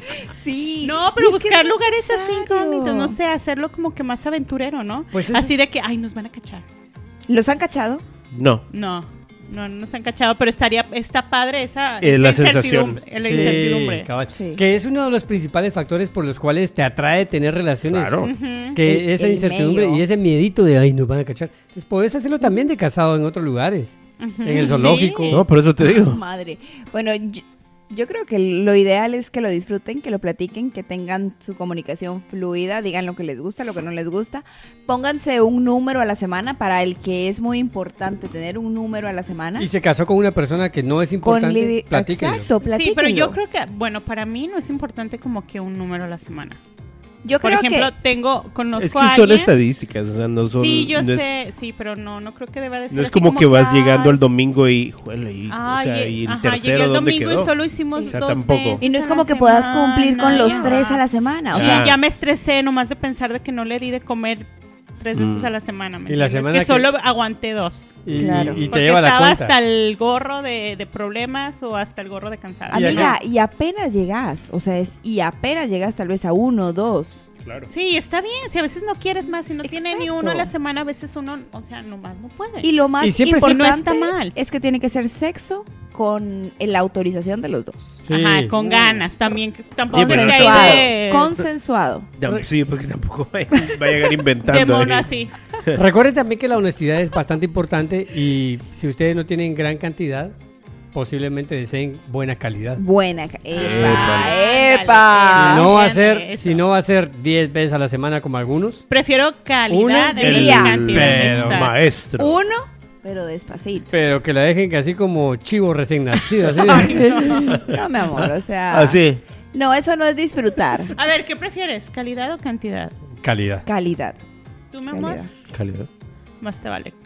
Speaker 1: Sí.
Speaker 3: No, pero
Speaker 1: Y es que
Speaker 3: buscar
Speaker 1: es
Speaker 3: lugares así
Speaker 1: necesario.
Speaker 3: incógnitos, no sé, hacerlo como que más aventurero, ¿no?
Speaker 2: Pues eso-
Speaker 3: así de que, ay, nos van a cachar.
Speaker 1: ¿Los han cachado?
Speaker 4: No.
Speaker 3: No, no, no nos han cachado, pero estaría, está padre esa,
Speaker 4: Eh,
Speaker 3: esa
Speaker 4: la
Speaker 3: incertidumbre.
Speaker 4: sensación.
Speaker 3: La
Speaker 2: Sí,
Speaker 3: incertidumbre.
Speaker 2: cabal.
Speaker 1: Sí.
Speaker 2: Que es uno de los principales factores por los cuales te atrae tener relaciones.
Speaker 4: Claro.
Speaker 3: Ujú.
Speaker 2: Que
Speaker 1: El-
Speaker 2: esa
Speaker 1: el
Speaker 2: incertidumbre
Speaker 1: medio.
Speaker 2: y ese miedito de, ay, nos van a cachar. Entonces, puedes hacerlo también de casado en otros lugares.
Speaker 3: Ujú.
Speaker 2: En el zoológico.
Speaker 3: Sí.
Speaker 4: No, por eso te digo.
Speaker 1: Madre. Bueno, yo, yo creo que lo ideal es que lo disfruten, que lo platiquen, que tengan su comunicación fluida, digan lo que les gusta, lo que no les gusta. Pónganse un número a la semana para el que es muy importante tener un número a la semana.
Speaker 2: Y se casó con una persona que no es
Speaker 1: Con
Speaker 2: importante,
Speaker 1: libi-
Speaker 2: platíquenlo.
Speaker 1: Exacto,
Speaker 3: Sí, pero
Speaker 1: platíquenlo.
Speaker 3: yo creo que, bueno, para mí no es importante como que un número a la semana.
Speaker 1: Yo
Speaker 3: Por
Speaker 1: creo
Speaker 3: ejemplo,
Speaker 1: que
Speaker 3: tengo, conozco
Speaker 4: Es que
Speaker 3: a
Speaker 4: son
Speaker 3: alguien.
Speaker 4: estadísticas, o sea, no son.
Speaker 3: Sí, yo
Speaker 4: no es-
Speaker 3: sé, sí, pero no, no creo que deba de ser
Speaker 4: No es
Speaker 3: así
Speaker 4: como que vas
Speaker 3: ay,
Speaker 4: llegando el domingo y, juele, y,
Speaker 3: Ay,
Speaker 4: o sea, y el
Speaker 3: ajá, llegué
Speaker 4: tercero,
Speaker 3: el
Speaker 4: ¿dónde
Speaker 3: domingo
Speaker 4: quedó?
Speaker 3: y solo hicimos
Speaker 4: O sea,
Speaker 3: dos
Speaker 4: tampoco.
Speaker 3: veces
Speaker 1: y no es
Speaker 3: a
Speaker 1: como
Speaker 3: la
Speaker 1: que puedas cumplir con los
Speaker 3: semana.
Speaker 1: tres a la semana. O
Speaker 3: Sí,
Speaker 1: sea,
Speaker 4: Ah.
Speaker 3: ya me estresé nomás de pensar de que no le di de comer tres veces
Speaker 4: Mm.
Speaker 3: a la semana. ¿me
Speaker 2: Y la
Speaker 3: entiendes?
Speaker 2: semana
Speaker 3: que,
Speaker 2: que-
Speaker 3: solo aguanté dos.
Speaker 2: Y,
Speaker 1: Claro.
Speaker 2: y te
Speaker 3: Porque
Speaker 2: lleva la
Speaker 3: estaba
Speaker 2: cuenta.
Speaker 3: hasta el gorro de, de problemas o hasta el gorro de cansada.
Speaker 2: Y
Speaker 1: amiga,
Speaker 2: acá-
Speaker 1: y apenas llegas, o sea, es, y apenas llegas tal vez a uno o dos.
Speaker 4: Claro.
Speaker 3: Sí, está bien. Si a veces no quieres más, si no tiene ni
Speaker 1: Exacto.
Speaker 3: uno a la semana, a veces uno, o sea, nomás no puede.
Speaker 1: Y lo más
Speaker 2: Y siempre sí-
Speaker 1: importante
Speaker 3: no está mal.
Speaker 1: es que tiene que ser sexo con la autorización de los dos.
Speaker 2: Sí.
Speaker 3: Ajá, con ganas también. que Tampoco
Speaker 4: pero
Speaker 3: es que
Speaker 4: no
Speaker 1: Consensuado.
Speaker 3: hay de,
Speaker 1: Consensuado.
Speaker 4: Ya, sí, porque tampoco va a va a llegar
Speaker 3: de
Speaker 4: inventando.
Speaker 3: mono
Speaker 4: ahí.
Speaker 3: así.
Speaker 2: Recuerden también que la honestidad es bastante importante y si ustedes no tienen gran cantidad, posiblemente deseen buena calidad.
Speaker 1: Buena. ca- ¡Epa!
Speaker 3: Ándale,
Speaker 1: ¡Epa!
Speaker 2: Si no va a
Speaker 3: entiende
Speaker 2: ser,
Speaker 3: eso.
Speaker 2: si no va a ser diez veces a la semana como algunos,
Speaker 3: Prefiero calidad
Speaker 2: Una
Speaker 3: de
Speaker 1: día.
Speaker 3: cantidad.
Speaker 2: Pero,
Speaker 3: exacto.
Speaker 4: Maestro.
Speaker 1: Uno, pero despacito.
Speaker 2: pero que la dejen casi como chivo recién nacido. Así
Speaker 3: Ay,
Speaker 2: de-
Speaker 3: no.
Speaker 1: No, mi amor, o sea.
Speaker 4: Así.
Speaker 1: No, eso no es disfrutar.
Speaker 3: A ver, ¿qué prefieres? ¿Calidad o cantidad?
Speaker 2: Calidad.
Speaker 1: Calidad.
Speaker 3: ¿Tú, mi amor?
Speaker 1: Calidad.
Speaker 4: Calidad.
Speaker 3: Más te vale.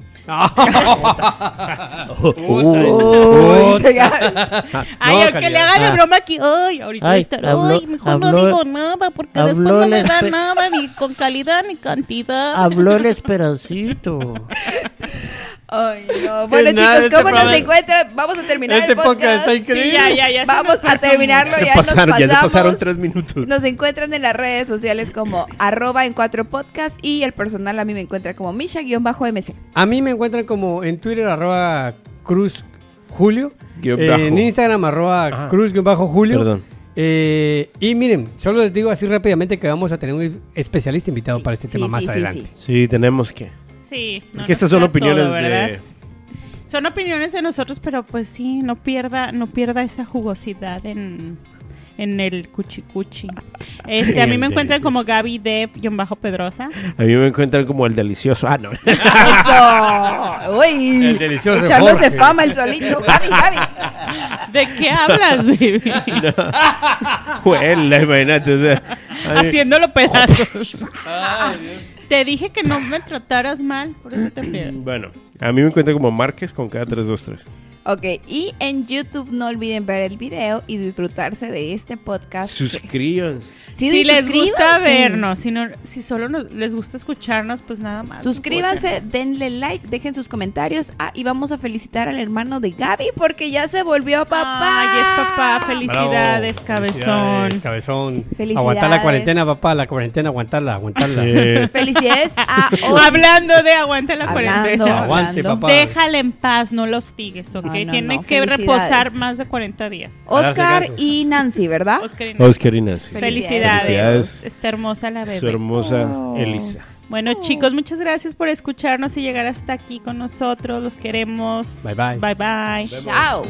Speaker 1: Uy, se ga-
Speaker 3: Ay,
Speaker 2: No,
Speaker 3: al que
Speaker 2: calidad.
Speaker 3: le haga de
Speaker 5: Ah.
Speaker 3: broma aquí. Ay, ahorita
Speaker 5: Ay,
Speaker 3: estar.
Speaker 5: habló-
Speaker 3: Ay, mejor no
Speaker 5: habló-
Speaker 3: digo nada porque
Speaker 5: habló
Speaker 3: después no me
Speaker 5: la
Speaker 3: da
Speaker 5: espe-
Speaker 3: nada ni con calidad ni cantidad.
Speaker 5: Habló el esperancito.
Speaker 1: Ay, no. Bueno,
Speaker 2: nada,
Speaker 1: chicos,
Speaker 2: este
Speaker 1: ¿cómo nos
Speaker 2: programa-
Speaker 1: encuentran? Vamos a terminar
Speaker 2: Este
Speaker 1: el podcast.
Speaker 2: podcast está increíble.
Speaker 3: Sí, ya, ya, ya se
Speaker 1: Vamos
Speaker 3: nos
Speaker 1: a
Speaker 3: pasó
Speaker 1: terminarlo.
Speaker 3: mucho.
Speaker 4: Se
Speaker 1: Ya
Speaker 4: pasaron,
Speaker 1: nos
Speaker 4: ya se pasaron
Speaker 1: pasamos.
Speaker 4: tres minutos.
Speaker 1: Nos encuentran en las redes sociales como arroba en cuatro podcast y el personal a mí me encuentra como Misha-M C.
Speaker 2: A mí me encuentran como en Twitter, arroba Cruz Julio.
Speaker 4: Guión
Speaker 2: Eh,
Speaker 4: bajo.
Speaker 2: en Instagram, arroba
Speaker 4: Ah.
Speaker 2: Cruz guión bajo Julio.
Speaker 4: Perdón.
Speaker 2: Eh, y miren, solo les digo así rápidamente que vamos a tener un especialista invitado para este
Speaker 1: Sí,
Speaker 2: tema
Speaker 1: sí,
Speaker 2: más
Speaker 1: sí,
Speaker 2: adelante.
Speaker 1: sí.
Speaker 4: Sí, tenemos que.
Speaker 3: Sí. no
Speaker 4: Porque
Speaker 3: nos
Speaker 4: estas son
Speaker 3: queda
Speaker 4: opiniones
Speaker 3: todo, ¿verdad?
Speaker 4: de...
Speaker 3: Son opiniones de nosotros, pero pues sí, no pierda, no pierda esa jugosidad en, en el cuchicuchi. Este, a mí
Speaker 4: El
Speaker 3: me encuentran
Speaker 4: delicioso.
Speaker 3: como Gaby Dev-Pedrosa.
Speaker 4: A mí me encuentran como el delicioso. Ah, no.
Speaker 1: Eso. Uy.
Speaker 2: El delicioso
Speaker 1: Echándose
Speaker 2: Jorge.
Speaker 1: fama el solito. Gaby, Gaby.
Speaker 3: ¿De qué hablas, baby?
Speaker 4: Huela, imagínate, o sea. ay,
Speaker 3: Haciéndolo pedazos. Te dije que no me trataras mal, por eso te pido.
Speaker 4: Bueno, a mí me encuentran como Márquez con cada tres dos tres.
Speaker 1: Ok, y en YouTube no olviden ver el video y disfrutarse de este podcast.
Speaker 4: Suscríbanse.
Speaker 1: Sí,
Speaker 3: Si les gusta
Speaker 1: suscríbanse.
Speaker 3: vernos, si, no, si solo nos- les gusta escucharnos, pues nada más.
Speaker 1: Suscríbanse, denle like, dejen sus comentarios. Ah, y vamos a felicitar al hermano de Gaby porque ya se volvió papá.
Speaker 3: Ay, es papá. Felicidades,
Speaker 2: Bravo.
Speaker 3: cabezón.
Speaker 2: Felicidades, cabezón.
Speaker 1: Felicidades.
Speaker 2: Aguantar la cuarentena, papá, la cuarentena, aguantarla, aguantarla.
Speaker 4: Eh,
Speaker 1: Felicidades a Os-
Speaker 3: Hablando de aguanta la
Speaker 1: Hablando,
Speaker 3: cuarentena.
Speaker 2: Aguante,
Speaker 1: hablando.
Speaker 2: papá.
Speaker 3: Déjala en paz, no los hostigues, ¿ok?
Speaker 1: No, no,
Speaker 3: Tiene
Speaker 1: no,
Speaker 3: que
Speaker 1: felicidades.
Speaker 3: reposar más de cuarenta días.
Speaker 1: Oscar
Speaker 2: caso.
Speaker 1: y Nancy, ¿verdad?
Speaker 3: Oscar y Nancy.
Speaker 4: Oscar y Nancy.
Speaker 3: Felicidades.
Speaker 4: Felicidades.
Speaker 3: Está hermosa la bebé.
Speaker 4: Su hermosa
Speaker 1: Oh.
Speaker 4: Elisa.
Speaker 3: Bueno, chicos, muchas gracias por escucharnos y llegar hasta aquí con nosotros. Los queremos.
Speaker 2: Bye, bye.
Speaker 3: Bye, bye.
Speaker 1: Chao.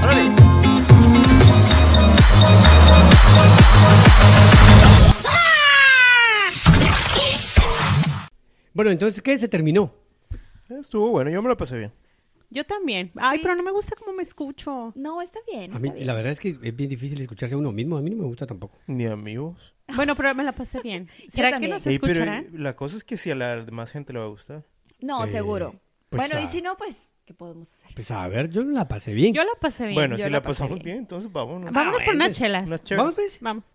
Speaker 2: Bueno, entonces, ¿qué? Se terminó.
Speaker 6: Estuvo bueno, yo me lo pasé bien.
Speaker 3: Yo también. Ay,
Speaker 1: Sí.
Speaker 3: pero no me gusta cómo me escucho.
Speaker 1: No, está bien.
Speaker 2: A
Speaker 1: Está
Speaker 2: mí,
Speaker 1: bien.
Speaker 2: la verdad es que es bien difícil escucharse a uno mismo. A mí no me gusta tampoco.
Speaker 6: Ni amigos.
Speaker 3: Bueno, pero me la pasé bien. ¿Será que
Speaker 1: también.
Speaker 3: nos
Speaker 6: Ey, pero
Speaker 3: escucharán?
Speaker 6: la cosa es que si a la demás gente le va a gustar.
Speaker 1: No,
Speaker 2: Eh,
Speaker 1: seguro.
Speaker 2: pues,
Speaker 1: bueno, y
Speaker 2: ah.
Speaker 1: si no, pues, ¿qué podemos hacer?
Speaker 2: Pues a ver, yo la pasé bien.
Speaker 3: Yo la pasé bien.
Speaker 6: Bueno,
Speaker 1: yo
Speaker 6: si
Speaker 1: la
Speaker 6: la
Speaker 1: pasé
Speaker 6: pasamos
Speaker 1: bien.
Speaker 6: bien, entonces vámonos.
Speaker 3: Vámonos por
Speaker 2: bueno,
Speaker 3: unas chelas.
Speaker 6: Unas chéveres.
Speaker 2: Vamos, pues.
Speaker 3: Vamos.